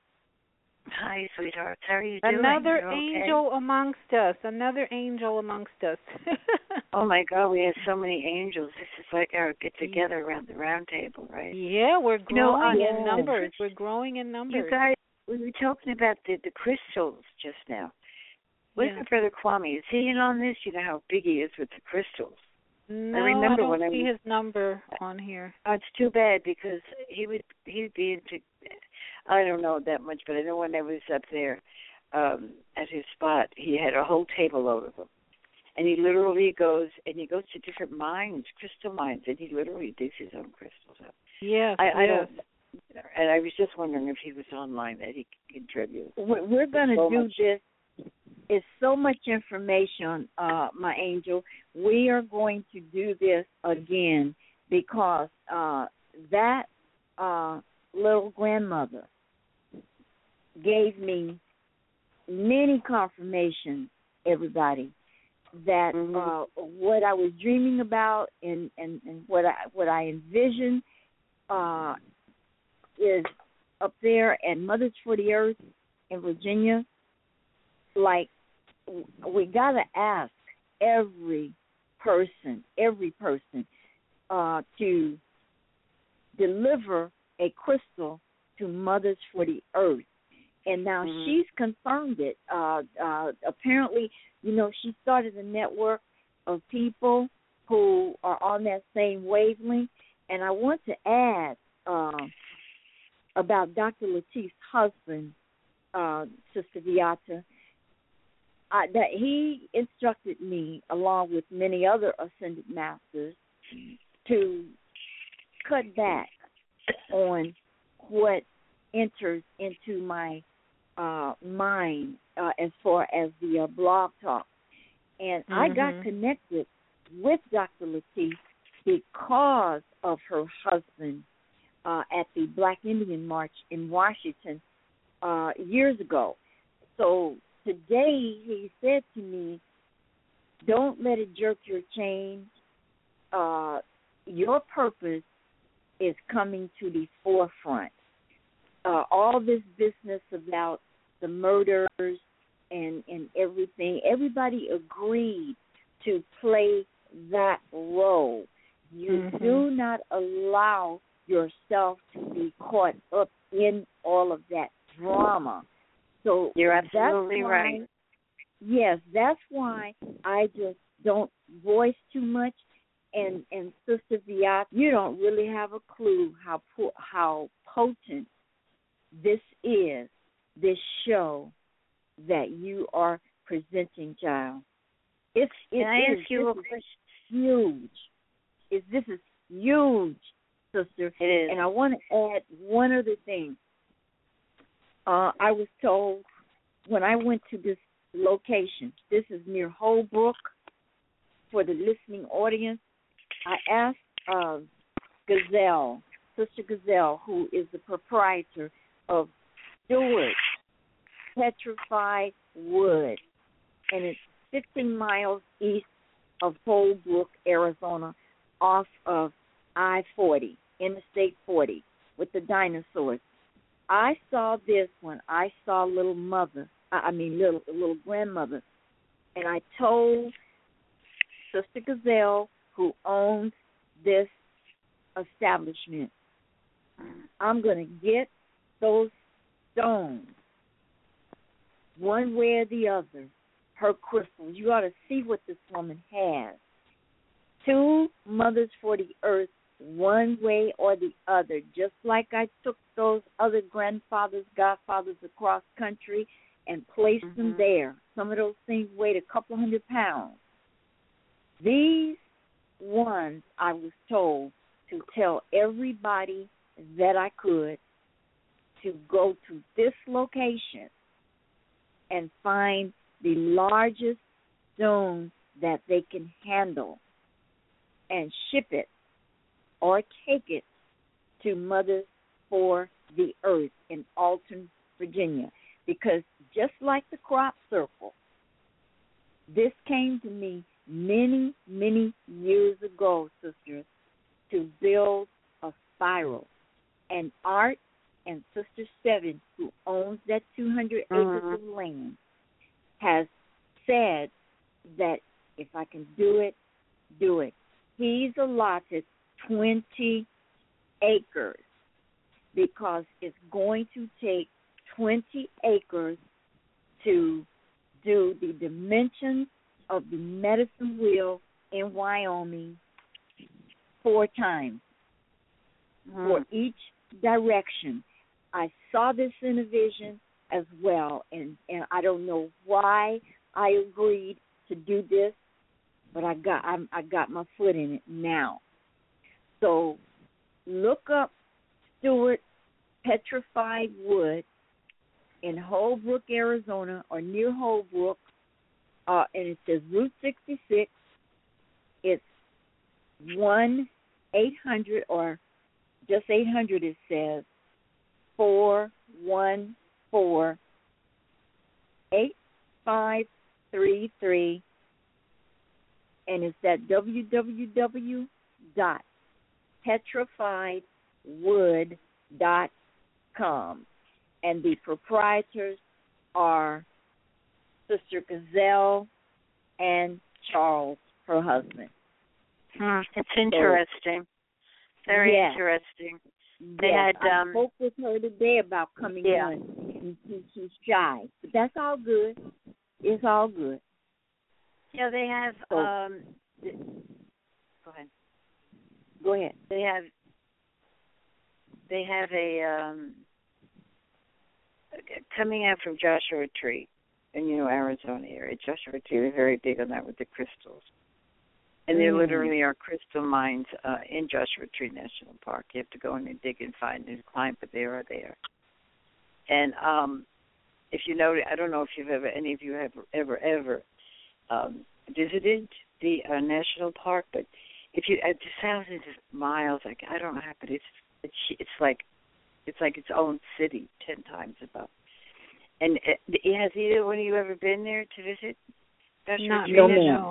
Hi, sweetheart. How are you doing? Another You're okay? angel amongst us. Another angel amongst us. Oh, my God. We have so many angels. This is like our get-together around the round table, right? Yeah, we're growing in yes. numbers. We're growing in numbers. You guys, we were talking about the crystals just now. Where's my brother Kwame? Is he in on this? You know how big he is with the crystals. No, remember I when don't I see was- his number on here. Oh, it's too bad because he'd be into, I don't know that much, but I know when I was up there at his spot, he had a whole table load of them. And he literally goes to different mines, crystal mines, and he literally digs his own crystals up. Yes, I yes. don't, and I was just wondering if he was online that he could contribute. We're going to So do much. this. It's so much information, my angel. We are going to do this again because that little grandmother gave me many confirmations, everybody, that what I was dreaming about and what I envisioned is up there at Mothers for the Earth in Virginia. Like, we got to ask every person to deliver a crystal to Mothers for the Earth. And now she's confirmed it. Apparently, she started a network of people who are on that same wavelength. And I want to add about Dr. Latif's husband, Sister Viata, that he instructed me, along with many other ascended masters, to cut back on what enters into my mind as far as the blog talk. And I got connected with Dr. Latif because of her husband at the Black Indian March in Washington years ago. So today he said to me, don't let it jerk your chain. Your purpose is coming to the forefront. All this business about the murders and everything, everybody agreed to play that role. You do not allow yourself to be caught up in all of that drama. So you're absolutely right. Yes, that's why I just don't voice too much. And Sister Viat, you don't really have a clue how potent this is, this show that you are presenting, child. Can I ask you a question? Huge. This is huge, sister. It is. And I want to add one other thing. I was told when I went to this location, this is near Holbrook, for the listening audience, I asked Gazelle, Sister Gazelle, who is the proprietor of Stewart Petrified Wood, and it's 15 miles east of Holbrook, Arizona, off of I-40, Interstate 40, with the dinosaurs. I saw this when I saw little grandmother, and I told Sister Gazelle, who owns this establishment, I'm going to get those stones, one way or the other, her crystals. You ought to see what this woman has. 2 mothers for the earth, one way or the other, just like I took those other grandfathers, godfathers across country and placed them there. Some of those things weighed a couple 100 pounds. These ones, I was told to tell everybody that I could to go to this location and find the largest stone that they can handle and ship it or take it to Mothers for the Earth in Alton, Virginia. Because just like the crop circle, this came to me many, many years ago, sisters, to build a spiral. And Art and Sister Seven, who owns that 200 acres of land, has said that if I can do it, do it. He's allotted 20 acres because it's going to take 20 acres to do the dimensions of the medicine wheel in Wyoming 4 times for each direction. I saw this in a vision as well, and I don't know why I agreed to do this, but I got my foot in it now. So look up Stewart Petrified Wood in Holbrook, Arizona, or near Holbrook, and it says Route 66. It's 1-800, or just 800, it says, 414-8533, and it's at www.petrifiedwood.com. And the proprietors are Sister Gazelle and Charles, her husband. It's interesting. Very interesting. They had, I spoke with her today about coming on, and she's shy. But that's all good. It's all good. Yeah, they have, go ahead. Go ahead. They have a, coming out from Joshua Tree in, Arizona area. Joshua Tree, they're very big on that with the crystals. And there literally are crystal mines in Joshua Tree National Park. You have to go in and dig and find and climb, but they are there. And if you know, I don't know if any of you have ever visited the national park, but if you thousands of miles, like I don't know how, but it's like its own city, 10 times above. And has either one of you ever been there to visit? Not no, me, ma'am. no.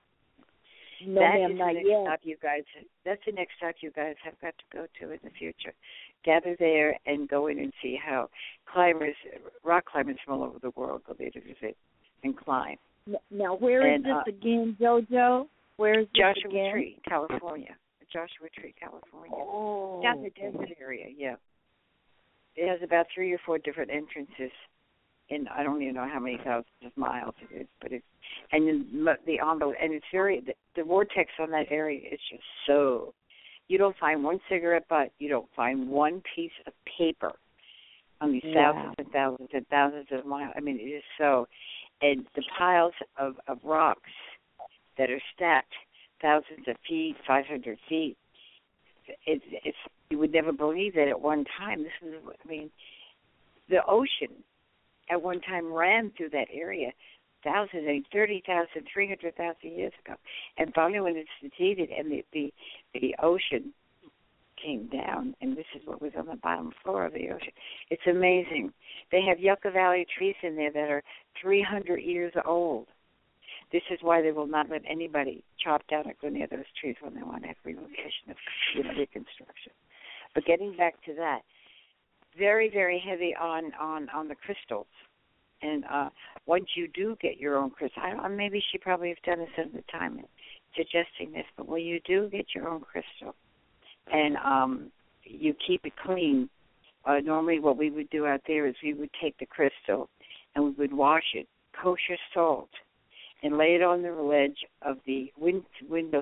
No, That ma'am, is not the next yet. stop you guys. That's the next stop you guys have got to go to in the future. Gather there and go in and see how rock climbers from all over the world go there to visit and climb. Now, where is this again, JoJo? Where is this Joshua again? Tree, California. Joshua Tree, California. Oh. Down the desert area, yeah. It has about 3 or 4 different entrances. And I don't even know how many thousands of miles it is, but it's and the envelope, and it's very the vortex on that area is just so. You don't find one cigarette butt, you don't find one piece of paper on these thousands and thousands and thousands of miles. I mean, it is so, and the piles of rocks that are stacked thousands of feet, 500 feet. It's you would never believe that at one time. This is, I mean, the ocean at one time ran through that area 30,000, 300,000 years ago. And finally when it's depleted and the ocean came down, and this is what was on the bottom floor of the ocean. It's amazing. They have Yucca Valley trees in there that are 300 years old. This is why they will not let anybody chop down or go near those trees when they want to have relocation of reconstruction. But getting back to that, very, very heavy on the crystals. And once you do get your own crystal, maybe she probably has done this at the time suggesting this, but when you do get your own crystal and you keep it clean, normally what we would do out there is we would take the crystal and we would wash it, kosher salt, and lay it on the ledge of the window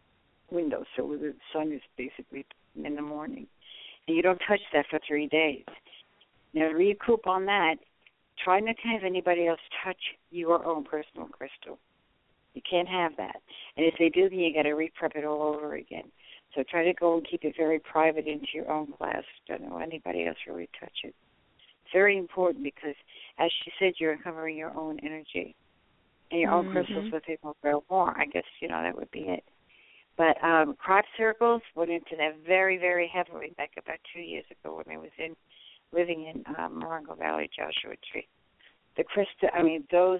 so the sun is basically in the morning. And you don't touch that for 3 days. Now, to recoup on that, try not to have anybody else touch your own personal crystal. You can't have that. And if they do, then you got to re-prep it all over again. So try to go and keep it very private into your own glass. Don't let anybody else really touch it. It's very important because, as she said, you're uncovering your own energy. And your own crystals with it will grow more. I guess, that would be it. But crop circles went into that very, very heavily back about 2 years ago when I was living in Morongo Valley, Joshua Tree. The crystal, those,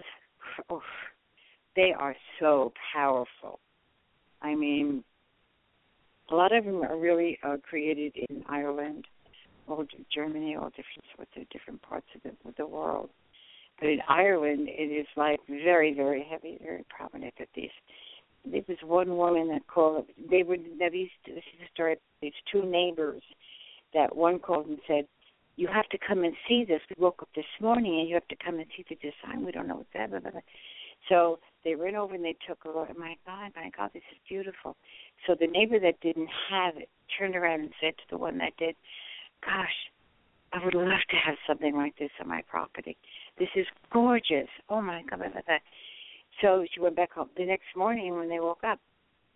they are so powerful. I mean, a lot of them are really created in Ireland, or Germany, all different parts of the world. But in Ireland, it is like very, very heavy, very prominent that there was one woman that called. This is a story. These 2 neighbors that one called and said, "You have to come and see this. We woke up this morning, and you have to come and see the design. We don't know what's that." Blah, blah, blah. So they ran over and they took a look. My God, this is beautiful. So the neighbor that didn't have it turned around and said to the one that did, "Gosh, I would love to have something like this on my property. This is gorgeous. Oh my God." Blah, blah, blah. So she went back home. The next morning when they woke up,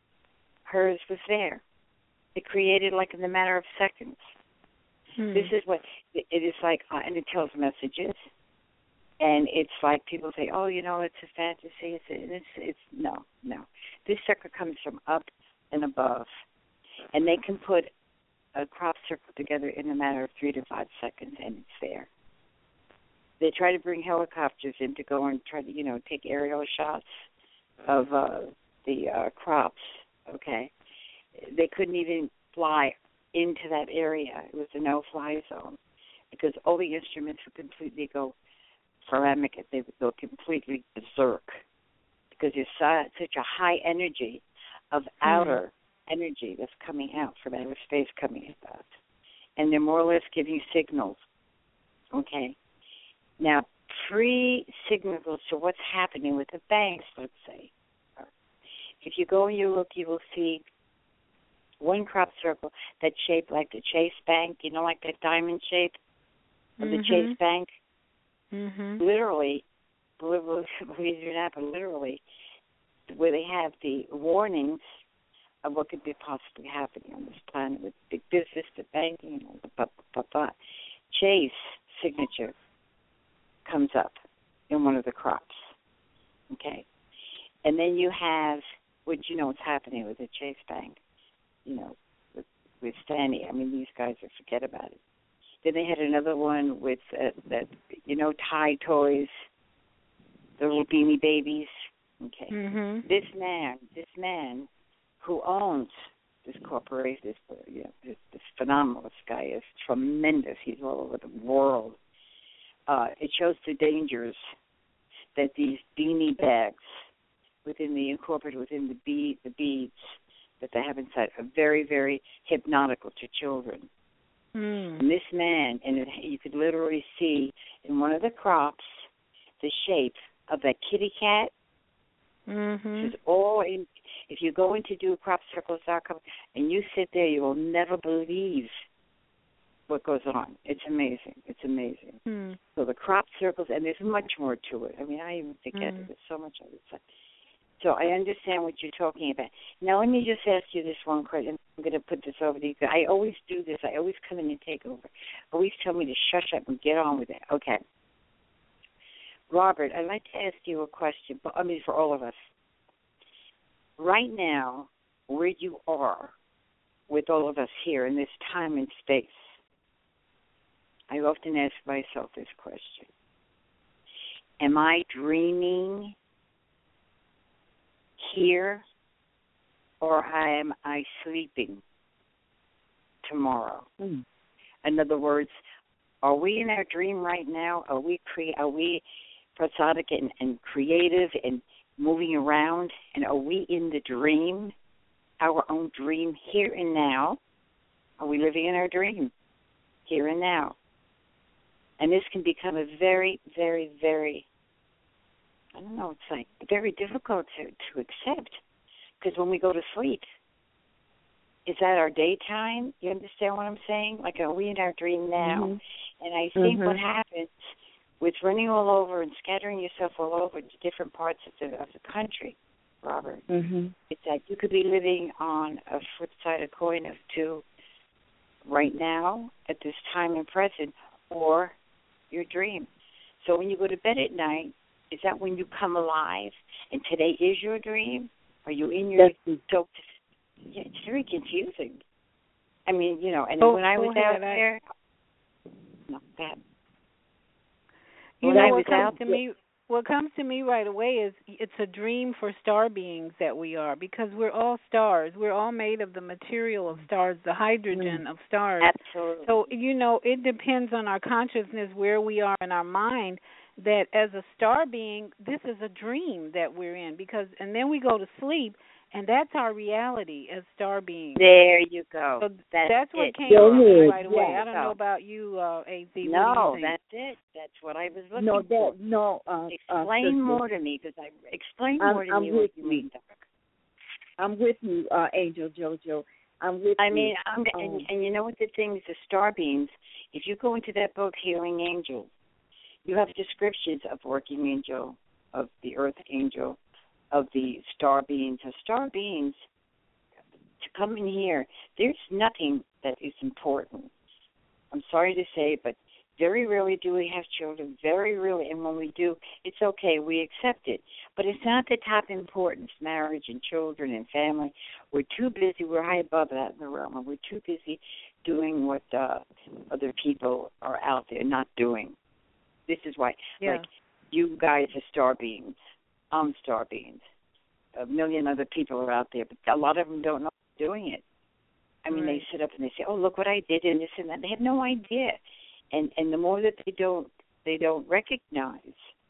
hers was there. It created like in the matter of seconds. This is what it is like, and it tells messages. And it's like people say, "Oh, it's a fantasy." It's no. This sucker comes from up and above, and they can put a crop circle together in a matter of 3 to 5 seconds, and it's there. They try to bring helicopters in to go and try to, take aerial shots of the crops, okay? They couldn't even fly into that area. It was a no-fly zone because all the instruments would completely go ceramic. They would go completely berserk because there's such a high energy of outer energy that's coming out from outer space coming out. And they're more or less giving signals, okay? Now, pre-signals to what's happening with the banks, let's say. If you go and you look, you will see one crop circle that's shaped like the Chase Bank, like that diamond shape of the Chase Bank. Literally, believe it or not, but literally, where they have the warnings of what could be possibly happening on this planet with big business, the banking, the Chase signature comes up in one of the crops, okay? And then you have which you know what's happening with the Chase Bank, you know, with Fannie. I mean, these guys forget about it. Then they had another one with that, you know, Thai toys, the little Beanie Babies. Okay. Mhm. This man who owns this corporation, this phenomenal, this guy is tremendous. He's all over the world. It shows the dangers that these beanie bags incorporated within the beads that they have inside are very, very hypnotical to children. Mm. And this man, you could literally see in one of the crops the shape of that kitty cat. Mhm. This is all in. If you go into do cropcircles.com and you sit there, you will never believe what goes on. It's amazing. It's amazing. Mm. So the crop circles, and there's much more to it. I mean, I even forget it. There's so much of it. So I understand what you're talking about. Now, let me just ask you this one question. I'm going to put this over to you. I always do this. I always come in and take over. Always tell me to shush up and get on with it. Okay. Robert, I'd like to ask you a question, for all of us. Right now, where you are with all of us here in this time and space, I often ask myself this question. Am I dreaming here, or am I sleeping tomorrow? Mm. In other words, are we in our dream right now? Are we prosodic and creative and moving around? And are we in the dream, our own dream here and now? Are we living in our dream here and now? And this can become a very, very, very, I don't know, it's like very difficult to accept. Because when we go to sleep, is that our daytime? You understand what I'm saying? Like, are we in our dream now? Mm-hmm. And I think what happens with running all over and scattering yourself all over to different parts of the country, Robert, it's that you could be living on a flip side of coin of two right now at this time and present, or your dream. So when you go to bed at night, is that when you come alive and today is your dream? Are you in your so yeah, it's very confusing. I mean, you know, and when I was out there, not bad. You know what comes to me right away is it's a dream for star beings that we are, because we're all stars. We're all made of the material of stars, the hydrogen of stars. Absolutely. So, you know, it depends on our consciousness, where we are in our mind, that as a star being, this is a dream that we're in, and then we go to sleep, and that's our reality as star beings. There you go. So that's what came to me right away. I don't know about you, AZ. No, that's it. That's what I was looking for. Explain more to me, because explain more to me what you mean, Doc. I'm with you, Angel JoJo. I'm with you. I mean, and you know what the thing is, the star beings, if you go into that book, Healing Angels, you have descriptions of working angel, of the earth angel, of the star beings. The star beings, to come in here, there's nothing that is important. I'm sorry to say, but very rarely do we have children, very rarely, and when we do, it's okay, we accept it. But it's not the top importance, marriage and children and family. We're too busy, we're high above that in the realm, and we're too busy doing what other people are out there not doing. This is why, like, you guys are star beings. I'm star beings. A million other people are out there, but a lot of them don't know doing it. I mean, they sit up and they say, "Oh, look what I did," and this and that. They have no idea. And the more that they don't recognize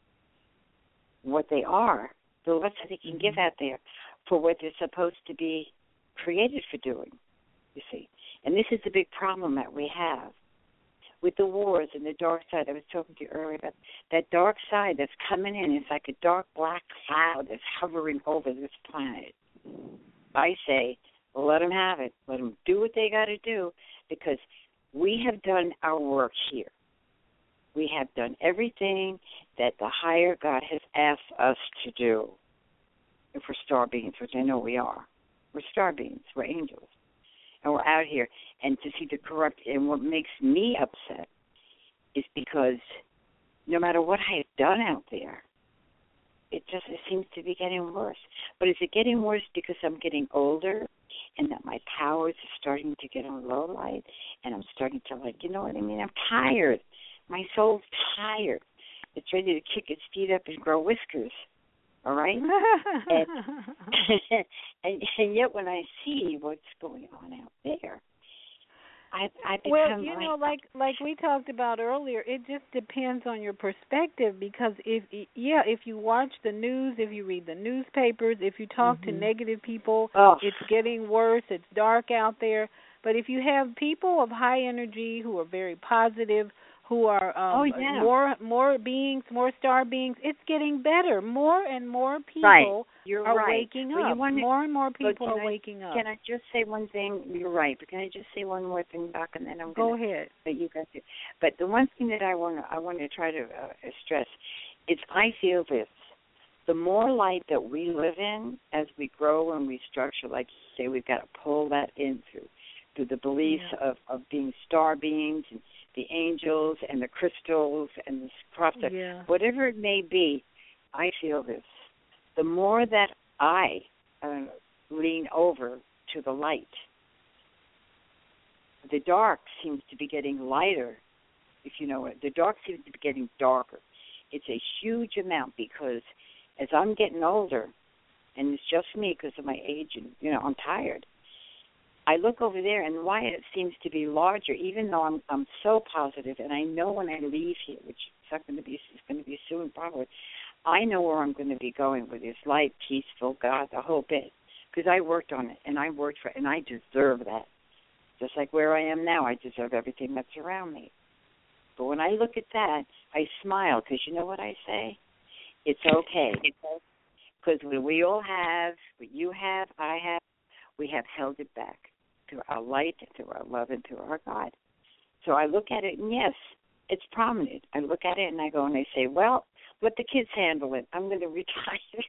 what they are, the less that they can give out there for what they're supposed to be created for doing. You see, and this is the big problem that we have with the wars and the dark side. I was talking to you earlier about that dark side that's coming in. It's like a dark black cloud that's hovering over this planet. I say, let them have it. Let them do what they got to do, because we have done our work here. We have done everything that the higher God has asked us to do. If we're star beings, which I know we are. We're star beings. We're angels. And we're out here. And to see the corrupt, and what makes me upset is because no matter what I have done out there, it seems to be getting worse. But is it getting worse because I'm getting older and that my powers are starting to get on low light and I'm starting to, like, you know what I mean? I'm tired. My soul's tired. It's ready to kick its feet up and grow whiskers. All right? and yet when I see what's going on out there, I become, well, you know, like we talked about earlier, it just depends on your perspective, because if you watch the news, if you read the newspapers, if you talk to negative people, it's getting worse, it's dark out there. But if you have people of high energy who are very positive, who are more beings, more star beings, it's getting better. More and more people are waking up. More and more people are waking up. Can I just say one thing? You're right, but can I just say one more thing, Doc, and then I'm going to... Go ahead. But you got to. But the one thing that I want to try to stress is I feel this. The more light that we live in as we grow and we structure, like you say, we've got to pull that in through the beliefs of being star beings and the angels and the crystals and the process, whatever it may be. I feel this. The more that I lean over to the light, the dark seems to be getting lighter, if you know it. The dark seems to be getting darker. It's a huge amount, because as I'm getting older, and it's just me because of my age and, you know, I'm tired, I look over there, and why it seems to be larger, even though I'm so positive, and I know when I leave here, which is not going to be, it's going to be soon probably, I know where I'm going to be going with this light, peaceful God, the whole bit, because I worked on it, and I worked for it, and I deserve that. Just like where I am now, I deserve everything that's around me. But when I look at that, I smile, because you know what I say? It's okay. Because what we all have, what you have, I have, we have held it back through our light, through our love, and through our God. So I look at it, and yes, it's prominent. I look at it, and I go, and I say, well, let the kids handle it. I'm going to retire.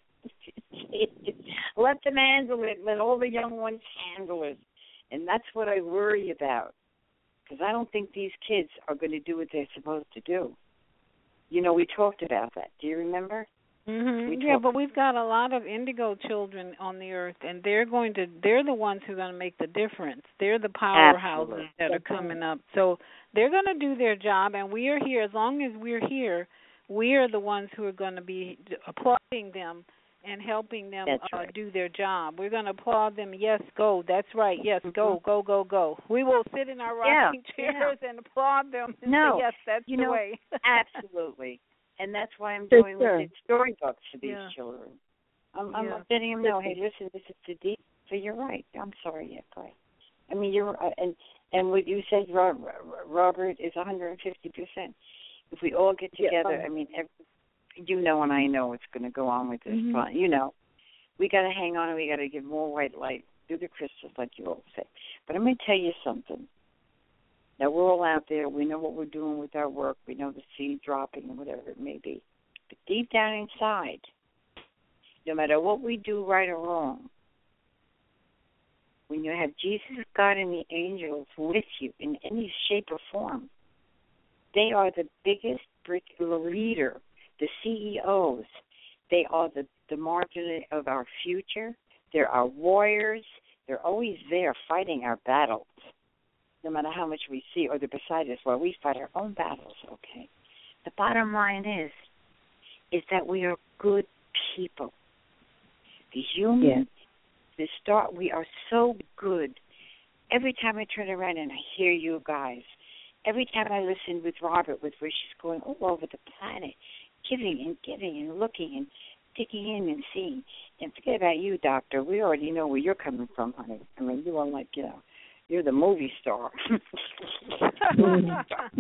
Let them handle it. Let all the young ones handle it. And that's what I worry about, because I don't think these kids are going to do what they're supposed to do. You know, we talked about that. Do you remember? Yeah, but we've got a lot of indigo children on the earth, and they're the ones who are going to make the difference. They're the powerhouses that are coming up. So they're going to do their job, and we are here. As long as we're here, we are the ones who are going to be applauding them and helping them do their job. We're going to applaud them. Yes, go. That's right. Yes, go, go, go, go. We will sit in our rocking chairs and applaud them and say, yes, that's the way. Absolutely. And that's why I'm doing with storybooks for these children. I'm letting them know, hey, listen, this is too deep. So you're right. I'm sorry, Clay. I mean, you're and what you said, Robert, is 150%. If we all get together, I mean, you know, and I know what's going to go on with this. You know, we got to hang on, and we got to give more white light through the crystals, like you all say. But I'm going to tell you something. Now, we're all out there. We know what we're doing with our work. We know the seed dropping and whatever it may be. But deep down inside, no matter what we do, right or wrong, when you have Jesus, God, and the angels with you in any shape or form, they are the biggest leader, the CEOs. They are the margin of our future. They're our warriors. They're always there fighting our battles. No matter how much we see, or they're beside us while we fight our own battles, okay? The bottom line is that we are good people. The human, we are so good. Every time I turn around and I hear you guys, every time I listen with Robert, with where she's going all over the planet, giving and giving and looking and digging in and seeing. And forget about you, Doctor. We already know where you're coming from, honey. I mean, you are like, you know, you're the movie star. That's funny.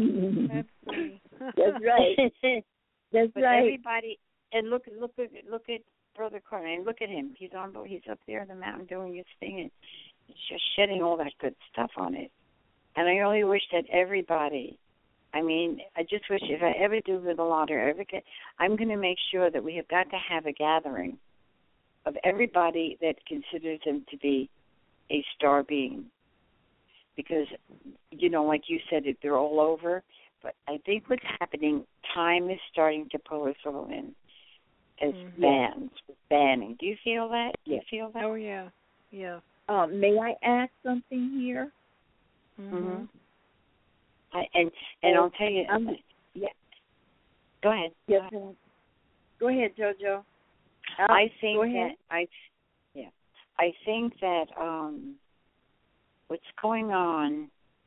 That's right. That's but right. Everybody, and look at Brother Carmen. And look at him. He's up there in the mountain doing his thing, and he's just shedding all that good stuff on it. And I only wish that everybody. I mean, I just wish if I ever do with a lot or I'm going to make sure that we have got to have a gathering of everybody that considers them to be a star being. Because, you know, like you said, they're all over. But I think what's happening, time is starting to pull us all in. as bans, banning. Do you feel that? Do you feel that? Oh, yeah. Yeah. May I add something here? Mm-hmm. And I'll tell you. Yeah. Go ahead. Yes. Go ahead, JoJo. I think go ahead. I think that what's going on,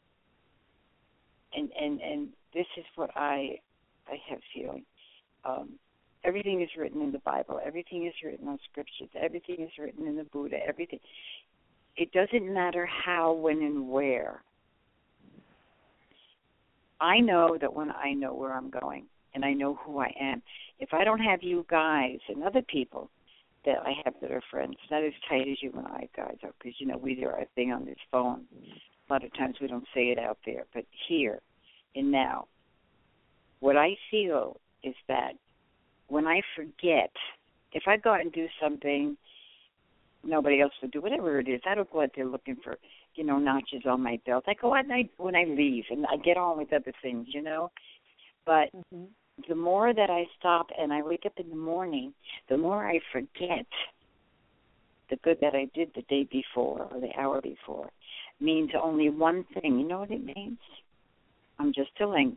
and this is what I have feeling. Everything is written in the Bible. Everything is written on scriptures. Everything is written in the Buddha. Everything. It doesn't matter how, when, and where. I know that when I know where I'm going and I know who I am, if I don't have you guys and other people that I have that are friends, not as tight as you and I guys are, because, we do our thing on this phone. A lot of times we don't say it out there, but here and now, what I feel is that when I forget, if I go out and do something nobody else would do, whatever it is, I don't go out there looking for, notches on my belt. I go out when I leave, and I get on with other things, But the more that I stop and I wake up in the morning, the more I forget the good that I did the day before or the hour before. Means only one thing. You know what it means? I'm just a link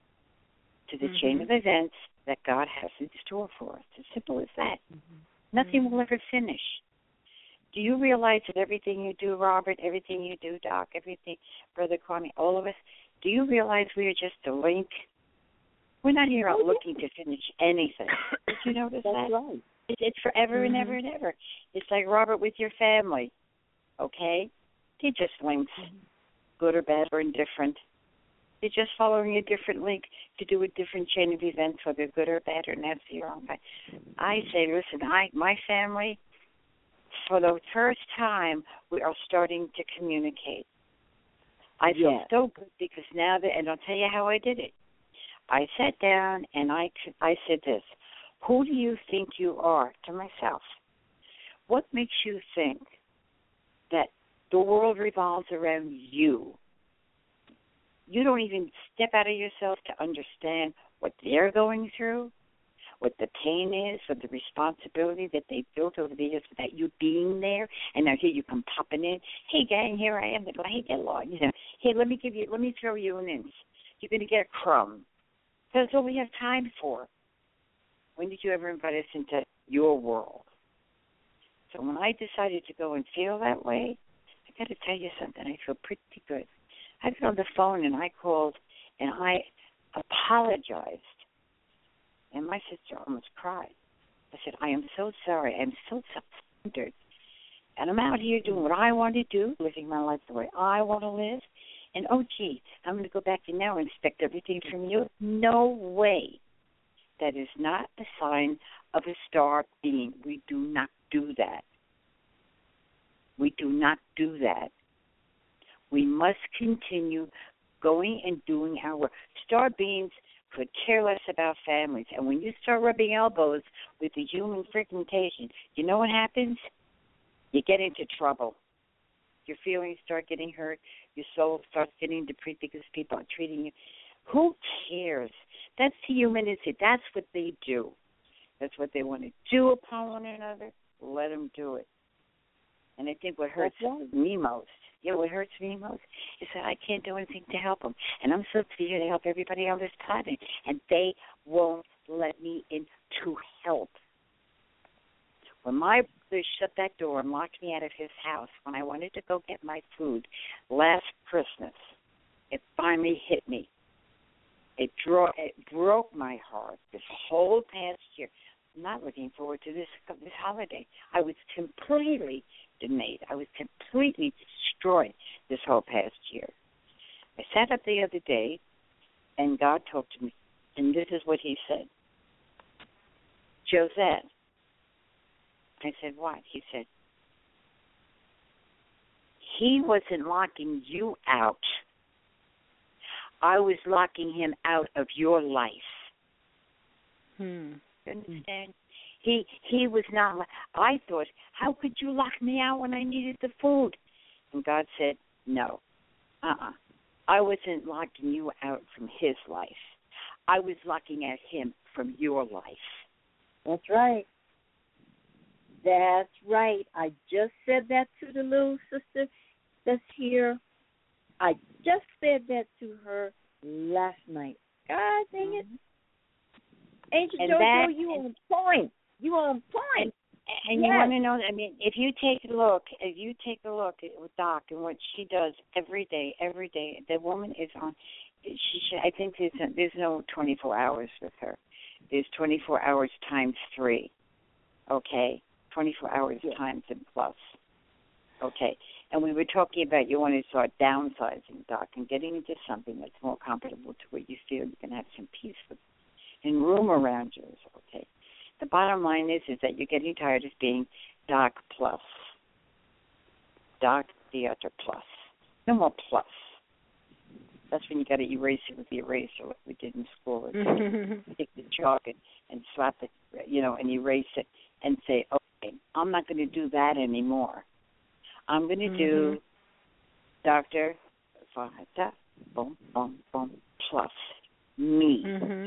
to the chain of events that God has in store for us. As simple as that. Nothing will ever finish. Do you realize that everything you do, Robert, everything you do, Doc, everything, Brother Kwame, all of us, do you realize we are just a link? We're not here out looking to finish anything. Did you notice that? That's right. It's forever and ever and ever. It's like Robert with your family, okay? They're just links, good or bad or indifferent. They're just following a different link to do a different chain of events, whether good or bad, and that's your own. I say, listen, my family, for the first time, we are starting to communicate. I feel so good because now that, and I'll tell you how I did it. I sat down and I said this, who do you think you are? To myself. What makes you think that the world revolves around you? You don't even step out of yourself to understand what they're going through, what the pain is, what the responsibility that they built over the years without you being there, and now here you come popping in. Hey, gang, here I am. They go, hey, get along. Hey, let me throw you an inch. You're going to get a crumb. That's all we have time for. When did you ever invite us into your world? So when I decided to go and feel that way, I got to tell you something. I feel pretty good. I got on the phone and I called and I apologized. And my sister almost cried. I said, I am so sorry. I'm so self-centered. And I'm out here doing what I want to do, living my life the way I want to live. And, oh, gee, I'm going to go back and now inspect everything from you. No way. That is not a sign of a star being. We do not do that. We do not do that. We must continue going and doing our work. Star beings could care less about families. And when you start rubbing elbows with the human fragmentation, you know what happens? You get into trouble. Your feelings start getting hurt. Your soul starts getting depleted because people are treating you. Who cares? That's the humanity. That's what they do. That's what they want to do upon one another. Let them do it. And I think what hurts me most, what hurts me most is that I can't do anything to help them. And I'm supposed to be here to help everybody on this planet, and they won't let me in to help. When my brother shut that door and locked me out of his house when I wanted to go get my food last Christmas, it finally hit me. It broke my heart this whole past year. I'm not looking forward to this holiday. I was completely dismayed. I was completely destroyed this whole past year. I sat up the other day, and God talked to me, and this is what he said. Josette. I said, what? He said, he wasn't locking you out. I was locking him out of your life. You understand? He was not. I thought, how could you lock me out when I needed the food? And God said, no. I wasn't locking you out from his life. I was locking out him from your life. That's right. That's right. I just said that to the little sister that's here. I just said that to her last night. God dang it. Angel JoJo, you on point. You on point. And you want to know, I mean, if you take a look with Doc and what she does every day, the woman is on. I think there's no 24 hours with her. There's 24 hours times 3. Okay, 24 hours times and plus. Okay, and we were talking about you want to start downsizing, Doc, and getting into something that's more comfortable to where you feel you can have some peace with and room around you. Okay. The bottom line is that you're getting tired of being Doc plus. Doc theater plus. No more plus. That's when you got to erase it with the eraser like we did in school. Take the chalk and slap it, and erase it and say, okay, I'm not going to do that anymore. I'm going to do Dr. Vata, boom, boom, boom, plus me.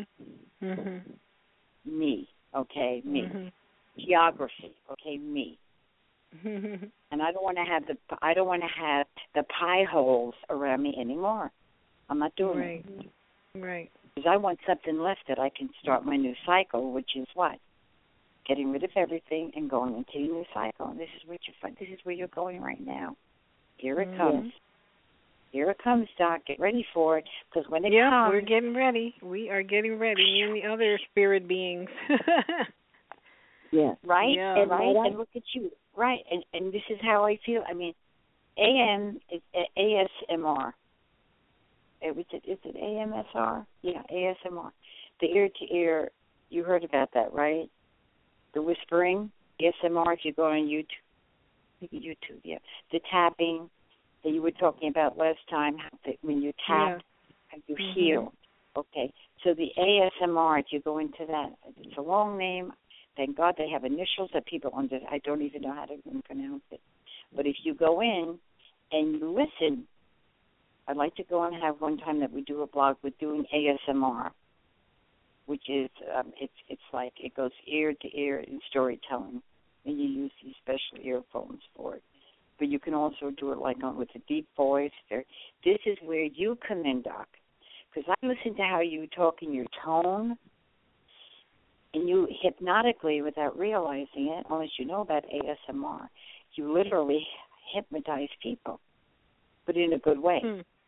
Me. Okay, me. Geography, okay, me. And I don't want to have the pie holes around me anymore. I'm not doing it. Right. Because I want something left that I can start my new cycle, which is what? Getting rid of everything and going into your new cycle. And this is what this is where you're going right now. Here it comes. Here it comes, Doc. Get ready for it, because when it comes... we're getting ready. We are getting ready. Me and the other spirit beings. Right? Yeah. And look at you. Right. And this is how I feel. I mean, AM is ASMR. Is it AMSR? Yeah, ASMR. The ear-to-ear, you heard about that, right? The whispering, ASMR, if you go on YouTube, yeah. The tapping that you were talking about last time, when you tap, you heal. Okay, so the ASMR, if you go into that, it's a long name. Thank God they have initials that people under. I don't even know how to pronounce it. But if you go in and you listen, I'd like to go and have one time that we do a blog with doing ASMR, which is it's like it goes ear to ear in storytelling, and you use these special earphones for it. But you can also do it with a deep voice. This is where you come in, Doc, because I listen to how you talk in your tone, and you hypnotically, without realizing it, unless you know about ASMR, you literally hypnotize people, but in a good way.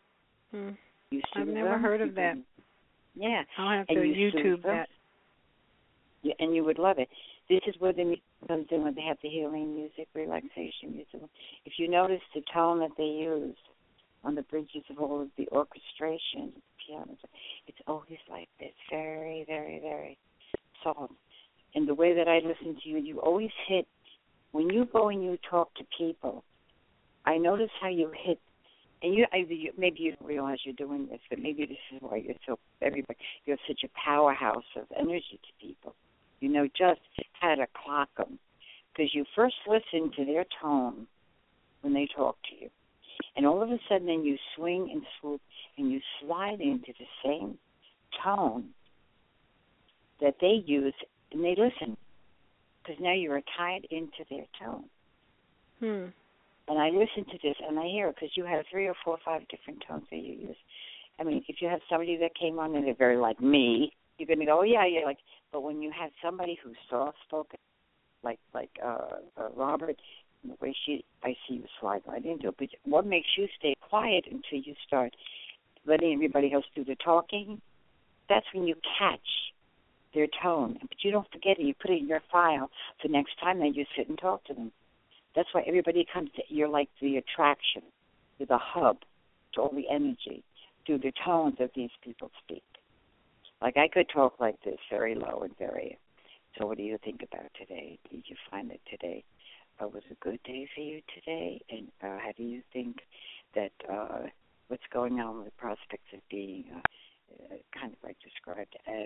I've never heard of that. Yeah. I'll have to YouTube that. Yeah, and you would love it. This is where the music comes in, when they have the healing music, relaxation music. If you notice the tone that they use on the bridges of all of the orchestration, pianos, it's always like this, very, very, very soft. And the way that I listen to you, you always hit, when you go and you talk to people, I notice how you hit, and maybe you don't realize you're doing this, but maybe this is why you're such a powerhouse of energy to people. You know just how to clock them, because you first listen to their tone when they talk to you, and all of a sudden then you swing and swoop and you slide into the same tone that they use, and they listen, because now you're tied into their tone. And I listen to this and I hear it, because you have 3 or 4 or 5 different tones that you use. I mean, if you have somebody that came on and they're very like me, you're going to go, oh, yeah, like. But when you have somebody who's soft-spoken, like Robert, the way I see you slide right into it. But what makes you stay quiet until you start letting everybody else do the talking? That's when you catch their tone. But you don't forget it. You put it in your file for next time that you sit and talk to them. That's why everybody comes to, you're like the attraction. You're the hub to all the energy through the tones that these people speak. Like I could talk like this, very low and very. So what do you think about today? Did you find that today was a good day for you today? And how do you think that what's going on with the prospects of being kind of like described as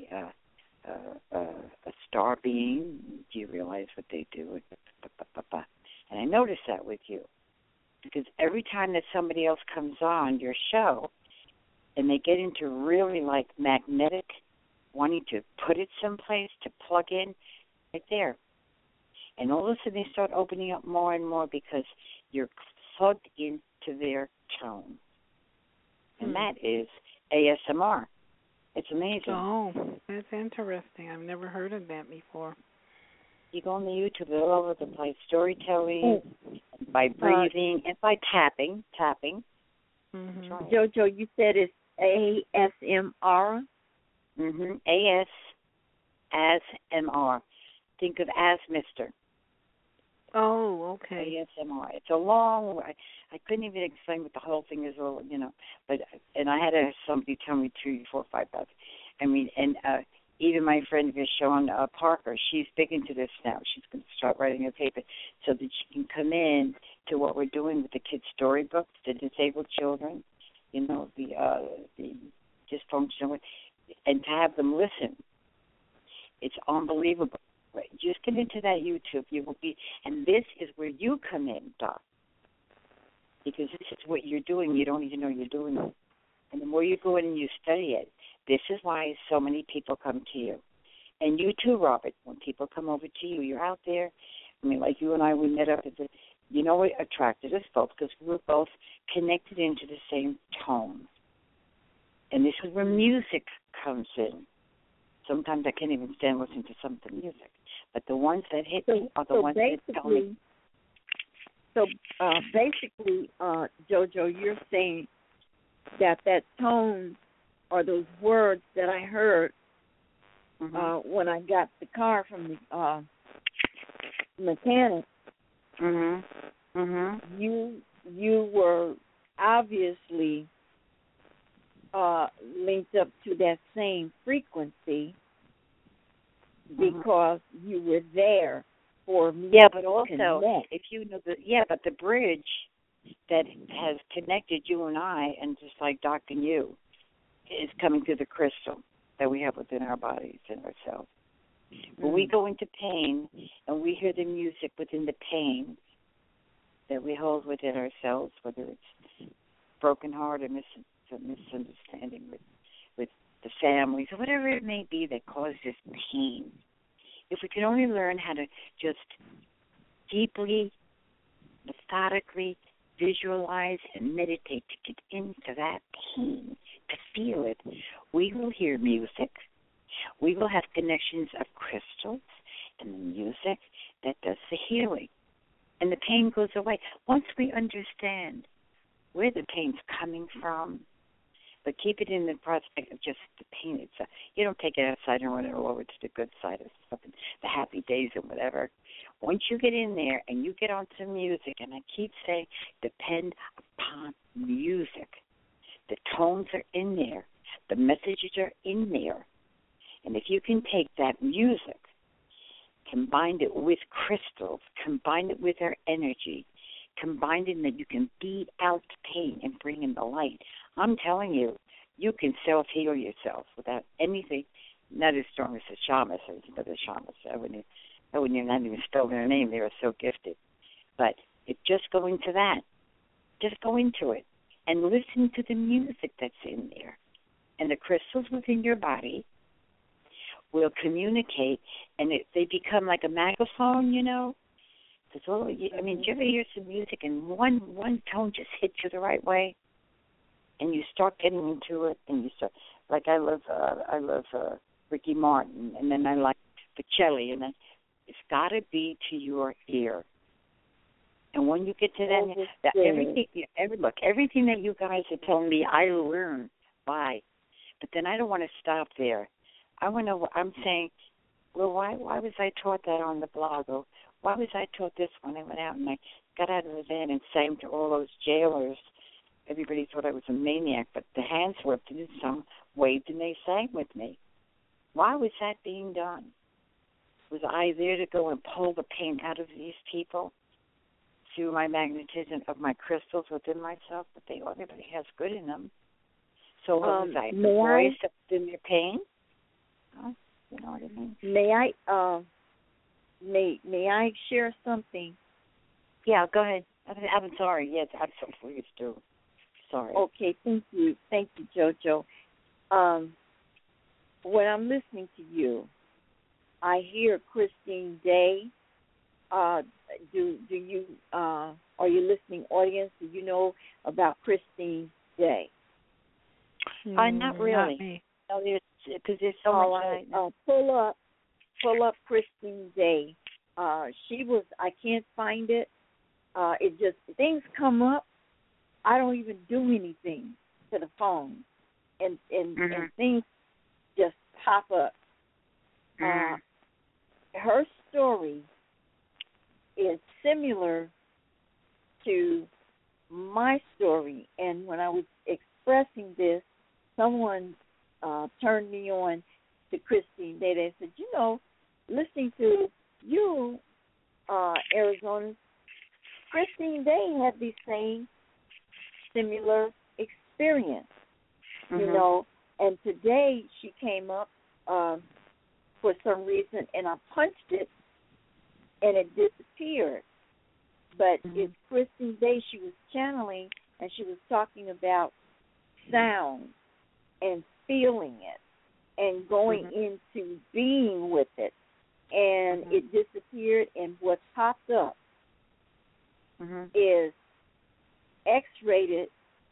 a star being? Do you realize what they do? And I notice that with you, because every time that somebody else comes on your show and they get into really like magnetic wanting to put it someplace to plug in, right there. And all of a sudden they start opening up more and more because you're plugged into their tone. And that is ASMR. It's amazing. Oh, that's interesting. I've never heard of that before. You go on the YouTube, they're all over the place. Storytelling, by breathing, and by tapping. Mm-hmm. JoJo, you said it's ASMR? Mm-hmm. ASMR. Think of as Mister. Oh, okay. ASMR. It's a long way. I couldn't even explain what the whole thing is, but I had somebody tell me 3, 4, 5 times. I mean, and even my friend Vishon Parker, she's big into this now. She's going to start writing a paper so that she can come in to what we're doing with the kids' storybooks, the disabled children, the dysfunctional, and to have them listen. It's unbelievable. Right. Just get into that YouTube. You will be, and this is where you come in, Doc, because this is what you're doing. You don't even know you're doing it. And the more you go in and you study it, this is why so many people come to you. And you too, Robert. When people come over to you, you're out there. I mean, like you and I, we met up at what attracted us both, because we were both connected into the same tone. And this is where music comes in. Sometimes I can't even stand listening to some of the music. But the ones that hit me are the ones that tell me. So basically, JoJo, you're saying that tone or those words that I heard when I got the car from the mechanic, you were obviously linked up to that same frequency because you were there for me. Yeah, but also connect. if you know but the bridge that has connected you and I, and just like Doc and you, is coming through the crystal that we have within our bodies and ourselves. When we go into pain and we hear the music within the pain that we hold within ourselves, whether it's broken heart or misunderstanding with the families or whatever it may be that causes pain. If we can only learn how to just deeply, methodically visualize and meditate to get into that pain, to feel it, we will hear music. We will have connections of crystals and the music that does the healing. And the pain goes away. Once we understand where the pain's coming from, but keep it in the prospect of just the pain itself. You don't take it outside and run it all over to the good side of something, the happy days and whatever. Once you get in there and you get onto music, and I keep saying depend upon music. The tones are in there. The messages are in there. And if you can take that music, combine it with crystals, combine it with our energy, combine it in that you can beat out pain and bring in the light, I'm telling you, you can self-heal yourself without anything, not as strong as the shamans. But the shamans, I wouldn't even spell their name. They are so gifted. But just go into that. Just go into it and listen to the music that's in there. And the crystals within your body will communicate, and they become like a megaphone, Because do you ever hear some music and one tone just hits you the right way? And you start getting into it, and you start, like I love Ricky Martin, and then I like Bocelli, and then it's got to be to your ear. And when you get to that everything that you guys are telling me, I learn by. But then I don't want to stop there. I'm saying, well, why was I taught that on the blog? Or why was I taught this when I went out and I got out of the van and sang to all those jailers? Everybody thought I was a maniac, but the hands worked in some way, and they sang with me. Why was that being done? Was I there to go and pull the pain out of these people through my magnetism of my crystals within myself? But everybody has good in them. So what was I? The voice that's in their pain? Huh? You know what I mean? May I share something? Yeah, go ahead. I'm sorry. Yes, I'm so pleased to. Sorry. Okay, thank you, JoJo. when I'm listening to you, I hear Christine Day. Do you are you listening, audience? Do you know about Christine Day? Not really. Not me. No, because there's so much. Pull up Christine Day. She was. I can't find it. It just things come up. I don't even do anything to the phone, and things just pop up. Her story is similar to my story, and when I was expressing this, someone turned me on to Christine Day. They said, listening to you, Arizona, Christine Day had the same similar experience, and today she came up for some reason, and I punched it, and it disappeared. But it's Christine Day she was channeling, and she was talking about sound and feeling it and going into being with it. And it disappeared, and what popped up is X-rated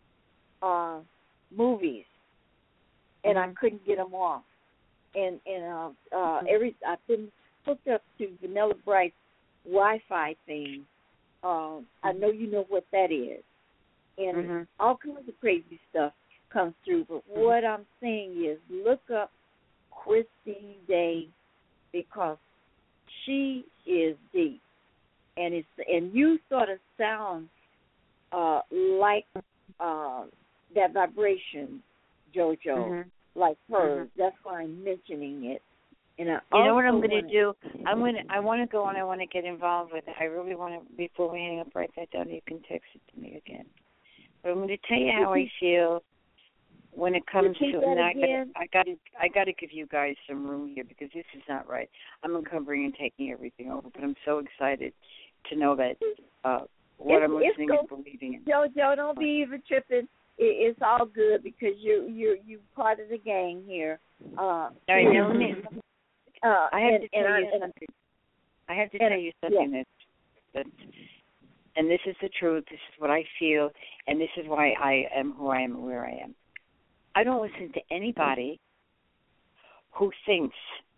movies, and I couldn't get them off. And I've been hooked up to Vanilla Bright's Wi-Fi thing. I know you know what that is, and all kinds of crazy stuff comes through. But what I'm saying is, look up Christine Day, because she is deep, and you sort of sound like that vibration, JoJo, like her. That's why I'm mentioning it. And you know what I'm going to do? I want to go and I want to get involved with it. I really want to. Before we hang up, write that down. You can text it to me again. But I'm going to tell you how I feel when it comes to. And I got to give you guys some room here, because this is not right. I'm uncovering and taking everything over, but I'm so excited to know that what I'm listening and believing in. JoJo, don't be even tripping. It's all good, because you're part of the gang here. I know. I have to tell you something. I have to tell you something that's, and this is the truth. This is what I feel, and this is why I am who I am and where I am. I don't listen to anybody who thinks.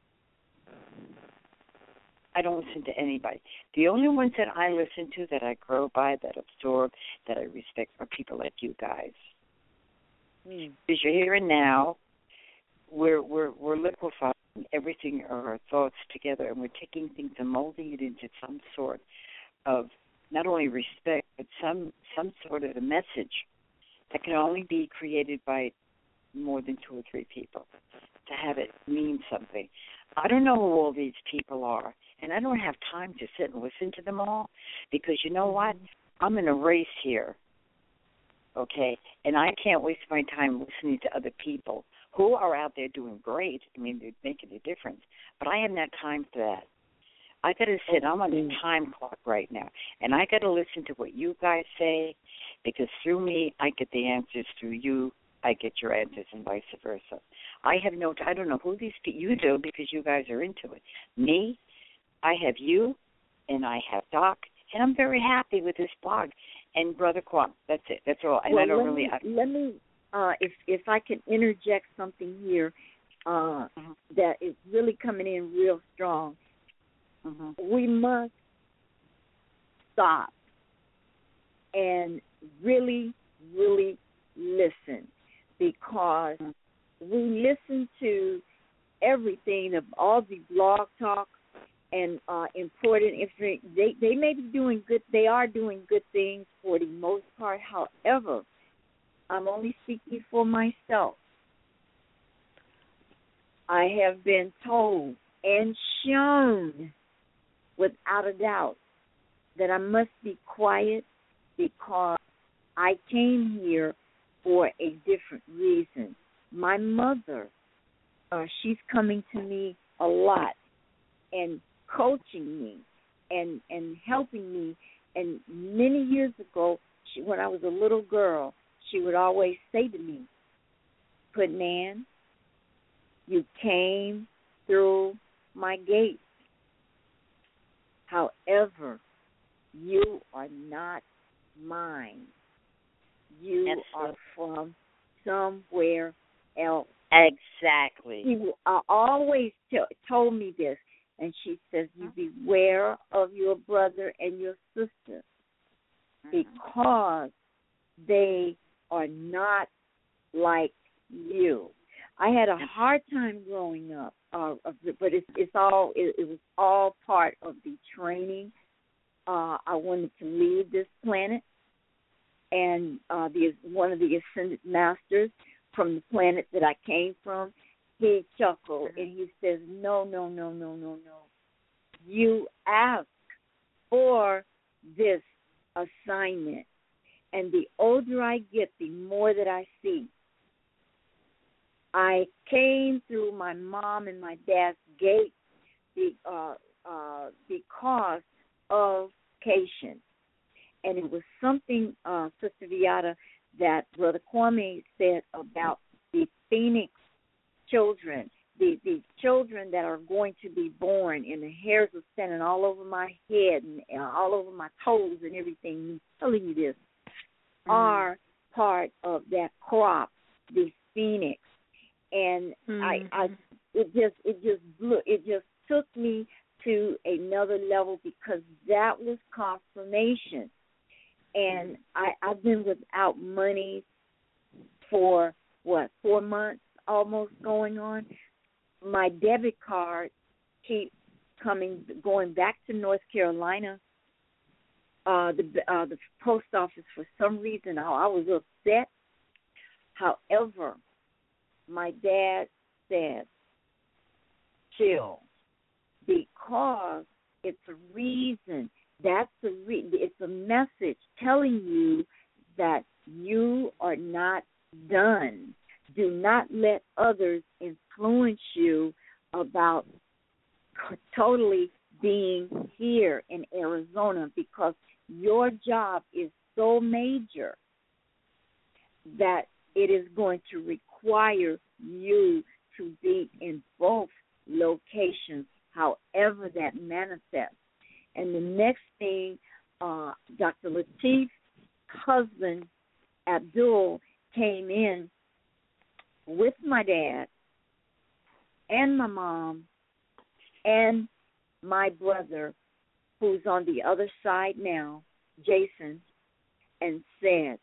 I don't listen to anybody. The only ones that I listen to, that I grow by, that absorb, that I respect, are people like you guys. Because you're here and now. We're liquefying everything, our thoughts together, and we're taking things and molding it into some sort of not only respect, but some sort of a message that can only be created by more than 2 or 3 people to have it mean something. I don't know who all these people are, and I don't have time to sit and listen to them all, because you know what? I'm in a race here, okay? And I can't waste my time listening to other people who are out there doing great. I mean, they're making a difference. But I haven't had time for that. I got to sit. I'm on a time clock right now. And I got to listen to what you guys say, because through me, I get the answers. Through you, I get your answers, and vice versa. I don't know who these people, you do, because you guys are into it. Me, I have you, and I have Doc, and I'm very happy with this blog. And Brother Kwam, that's it. That's all. And well, I don't let me if I can interject something here that is really coming in real strong. We must stop and really, really listen, because we listen to everything, of all the blog talk and important information. They may be doing good. They are doing good things for the most part. However, I'm only speaking for myself. I have been told and shown without a doubt that I must be quiet, because I came here for a different reason. My mother, she's coming to me a lot and coaching me and helping me. And many years ago, when I was a little girl, she would always say to me, "Nan, You came through my gate. However, you are not mine. You are from somewhere else. Exactly. She always told me this, and she says, you beware of your brother and your sister because they are not like you. I had a hard time growing up, but it was all part of the training. I wanted to leave this planet, and one of the ascended masters from the planet that I came from, he chuckled and he says, no. You asked for this assignment. And the older I get, the more that I see. I came through my mom and my dad's gate because of Cation. And it was something, Sister Viata, that Brother Kwame said about the Phoenix children, the children that are going to be born, and the hairs are standing all over my head and all over my toes and everything. I'm telling you this, are part of that crop, the Phoenix. And it just took me to another level because that was confirmation. And I've been without money for, 4 months almost going on. My debit card keeps going back to North Carolina. The post office, for some reason, I was upset. However, my dad said, chill, because it's a reason. It's a message telling you that you are not done. Do not let others influence you about totally being here in Arizona, because your job is so major that it is going to require you to be in both locations, however that manifests. And the next thing, Dr. Latif's husband, Abdul, came in with my dad and my mom and my brother, who's on the other side now, Jason, and said,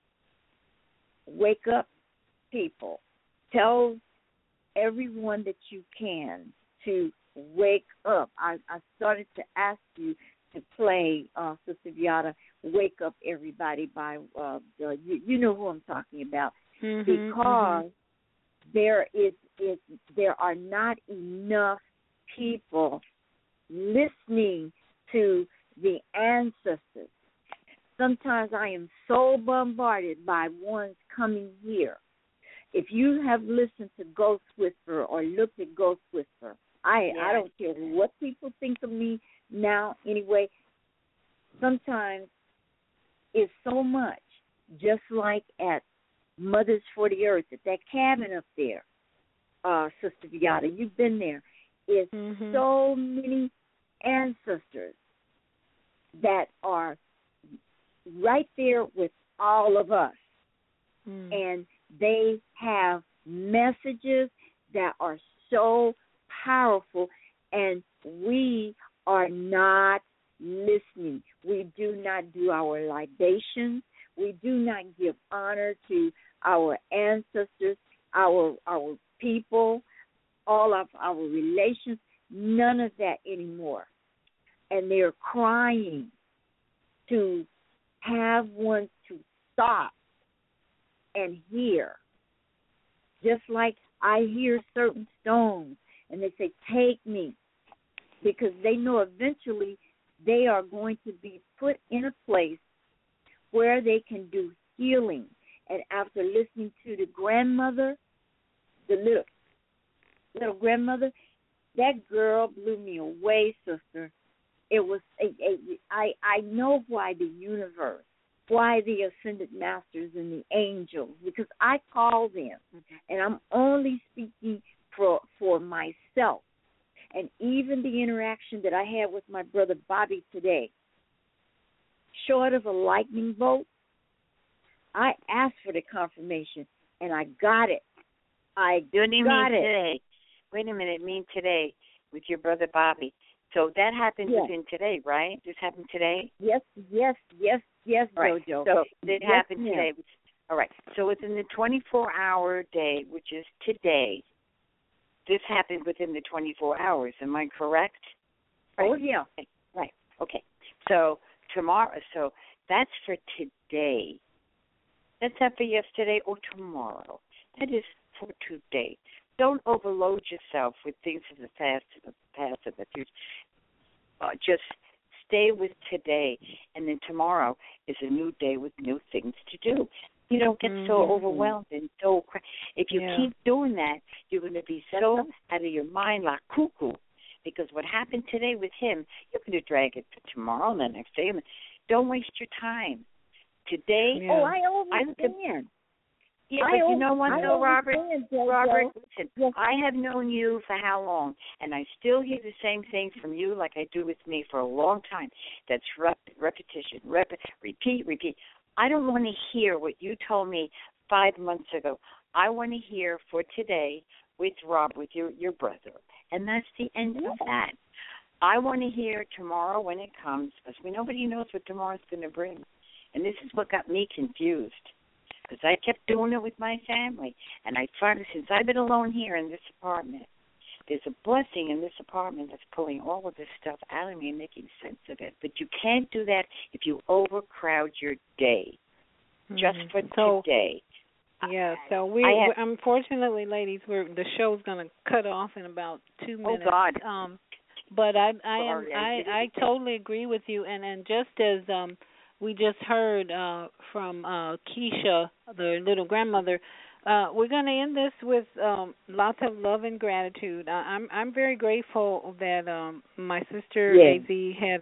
wake up, people. Tell everyone that you can to wake up. I started to ask you to play, Sister Viata, Wake Up Everybody by, you know who I'm talking about, because there are not enough people listening to the ancestors. Sometimes I am so bombarded by ones coming here. If you have listened to Ghost Whisperer or looked at Ghost Whisperer, I don't care what people think of me now anyway. Sometimes it's so much, just like at Mothers for the Earth, at that cabin up there, Sister Viata, you've been there. It's so many ancestors that are right there with all of us. And they have messages that are so powerful, and we are not listening. We do not do our libations. We do not give honor to our ancestors, our people, all of our relations, none of that anymore. And they're crying to have one to stop and hear. Just like I hear certain stones, and they say, take me, because they know eventually they are going to be put in a place where they can do healing. And after listening to the grandmother, the little grandmother, that girl blew me away, sister. It was I know why the universe, why the ascended masters and the angels, because I call them, and I'm only speaking for myself. And even the interaction that I had with my brother Bobby today, short of a lightning bolt, I asked for the confirmation, and I got it. I got it. Today? Wait a minute, today with your brother Bobby. So that happened within today, right? This happened today? Yes, right. Jojo. So it happened today. All right. So within the 24-hour day, which is today, this happened within the 24 hours. Am I correct? Right. Oh, yeah. Right. Okay. So tomorrow, so that's for today. That's not for yesterday or tomorrow. That is for today. Don't overload yourself with things of the past and the future. Just stay with today, and then tomorrow is a new day with new things to do. You don't get so overwhelmed and so. If you keep doing that, you're going to be so out of your mind like cuckoo. Because what happened today with him, you're going to drag it to tomorrow and the next day. Don't waste your time. Today, I understand. Yeah, but you know what, though, Robert? Robert, listen, yes. I have known you for how long, and I still hear the same things from you like I do with me for a long time. That's repetition, repeat. I don't want to hear what you told me 5 months ago. I want to hear for today with Rob, with your brother, and that's the end of that. I want to hear tomorrow when it comes, because nobody knows what tomorrow's going to bring. And this is what got me confused. Because I kept doing it with my family. And I finally, since I've been alone here in this apartment, there's a blessing in this apartment that's pulling all of this stuff out of me and making sense of it. But you can't do that if you overcrowd your day. Just for today. Yeah, so unfortunately, ladies, the show's going to cut off in about 2 minutes. Oh, God. But I totally agree with you. And just as we just heard from Keisha, the little grandmother, we're going to end this with lots of love and gratitude. I'm very grateful that my sister Daisy had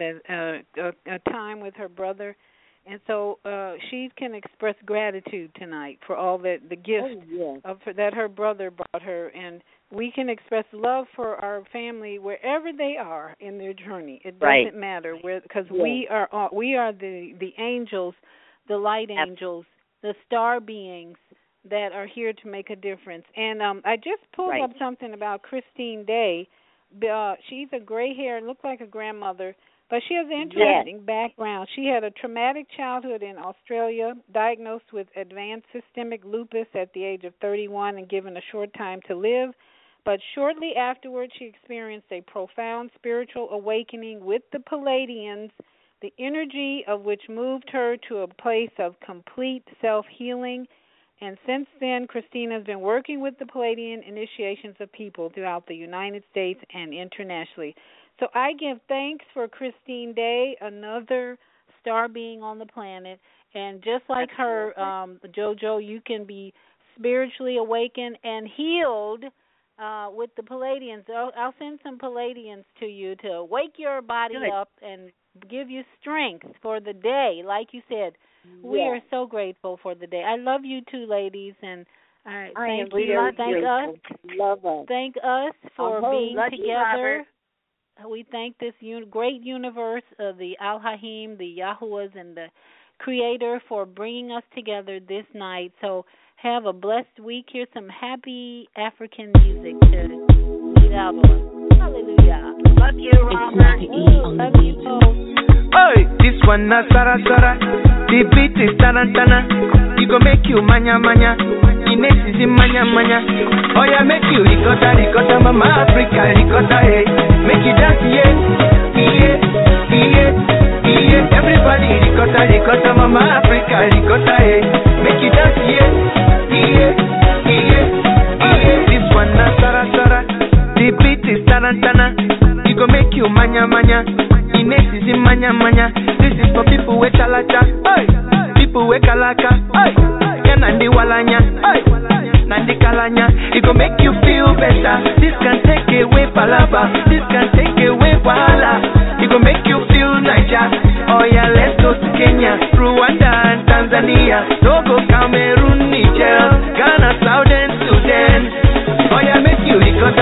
a time with her brother, and so she can express gratitude tonight for all the gifts that her brother brought her, and we can express love for our family wherever they are in their journey. It doesn't matter because we are the angels, the light angels, the star beings that are here to make a difference. And I just pulled up something about Christine Day. She's a gray-haired, looked like a grandmother, but she has an interesting background. She had a traumatic childhood in Australia, diagnosed with advanced systemic lupus at the age of 31 and given a short time to live. But shortly afterwards, she experienced a profound spiritual awakening with the Pleiadians, the energy of which moved her to a place of complete self-healing. And since then, Christine has been working with the Pleiadian initiations of people throughout the United States and internationally. So I give thanks for Christine Day, another star being on the planet. And just like her, JoJo, you can be spiritually awakened and healed with the Pleiadians. I'll send some Pleiadians to you to wake your body up and give you strength for the day. Like you said, we are so grateful for the day. I love you too, ladies, and thank you. Thank us for being together. We thank this great universe of the Al-Haim, the Yahuwahs, and the Creator for bringing us together this night. So have a blessed week. Here's some happy African music to lead out on. Hallelujah. Love you, Robert. Love you both. Hey, this one na Sara Sara. The beat is tarantana. You go make you manya manya. Ines is in manya manya. Oh yeah, make you ricotta ricotta, mama Africa ricotta. Hey, make you dance yeah. Everybody ricotta ricotta, mama Africa ricotta. Hey, make you dance yeah. This one na Sara Sara. The beat is tarantana. You go make you manya manya. Ines is in manya manya. This is for people with chalacha, hey. People with kalaka, hey. Yeah, nandi walanya, hey. Nandi kalanya. It go make you feel better. This can take away palava. This can take away wahala. It go make you feel Niger. Oh yeah, let's go to Kenya, Rwanda and Tanzania, Togo, Cameroon, Niger, Ghana, South and Sudan. Oh yeah, make you ricotta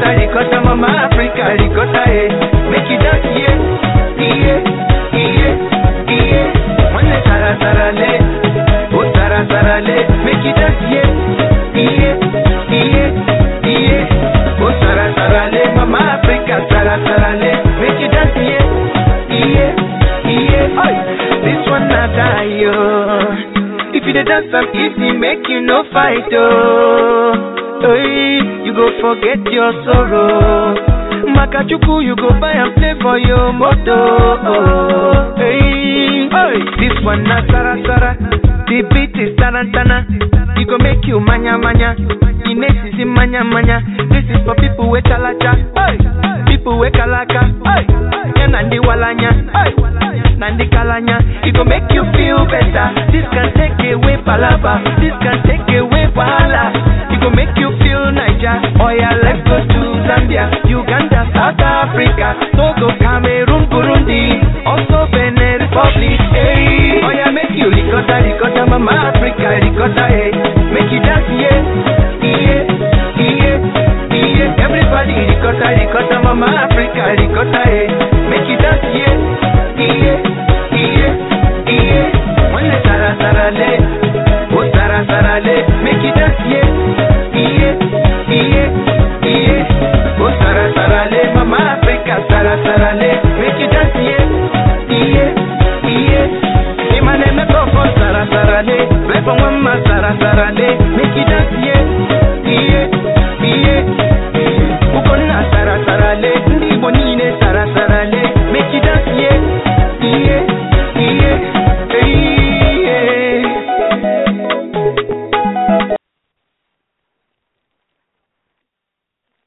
ricotta, mama Africa, ricotta, eh. Make you dance, yeah, yeah, yeah, yeah. One sara sara le, oh sara sara le. Make you dance, yeah, yeah, yeah, yeah. Oh sara sara le, mama Africa, sara sara le. Make you dance, yeah, yeah, yeah. Oi, this one not die, yo. If you dance some easy, make you no fight, oh. Hey, you go forget your sorrow. Makachuku, you go buy and play for your moto. Oh, hey, hey, this one na sara sara. The beat is tarantana. You go make you manya manya. Ines is in manya manya. This is for people with chalacha. Hey, people with kalaka. Hey, nandi walanya. Hey, nandi kalanya. It go make you feel better. This can take away palaba. This can take away wahala. It go make you feel Niger. Oh yeah, let's go to Zambia, Uganda, South Africa, Togo, Cameroon, Burundi, also Benin Republic. Hey, oh yeah, make you ricotta, ricotta, mama Africa, ricotta, hey. Make you dance, yeah, yeah, yeah, yeah. Everybody ricotta, ricotta, mama Africa, ricotta, hey. Make you dance, yeah, yeah, yeah, yeah. One sara sara le, oh sara sara le. Make you dance, yeah, yeah, yeah, yeah. Oh sara sara le, mama Africa, sara sara le. Make you dance, yeah, yeah, yeah. Say my name is Sara sara le, rap on one sara sara le. Make you dance, yeah.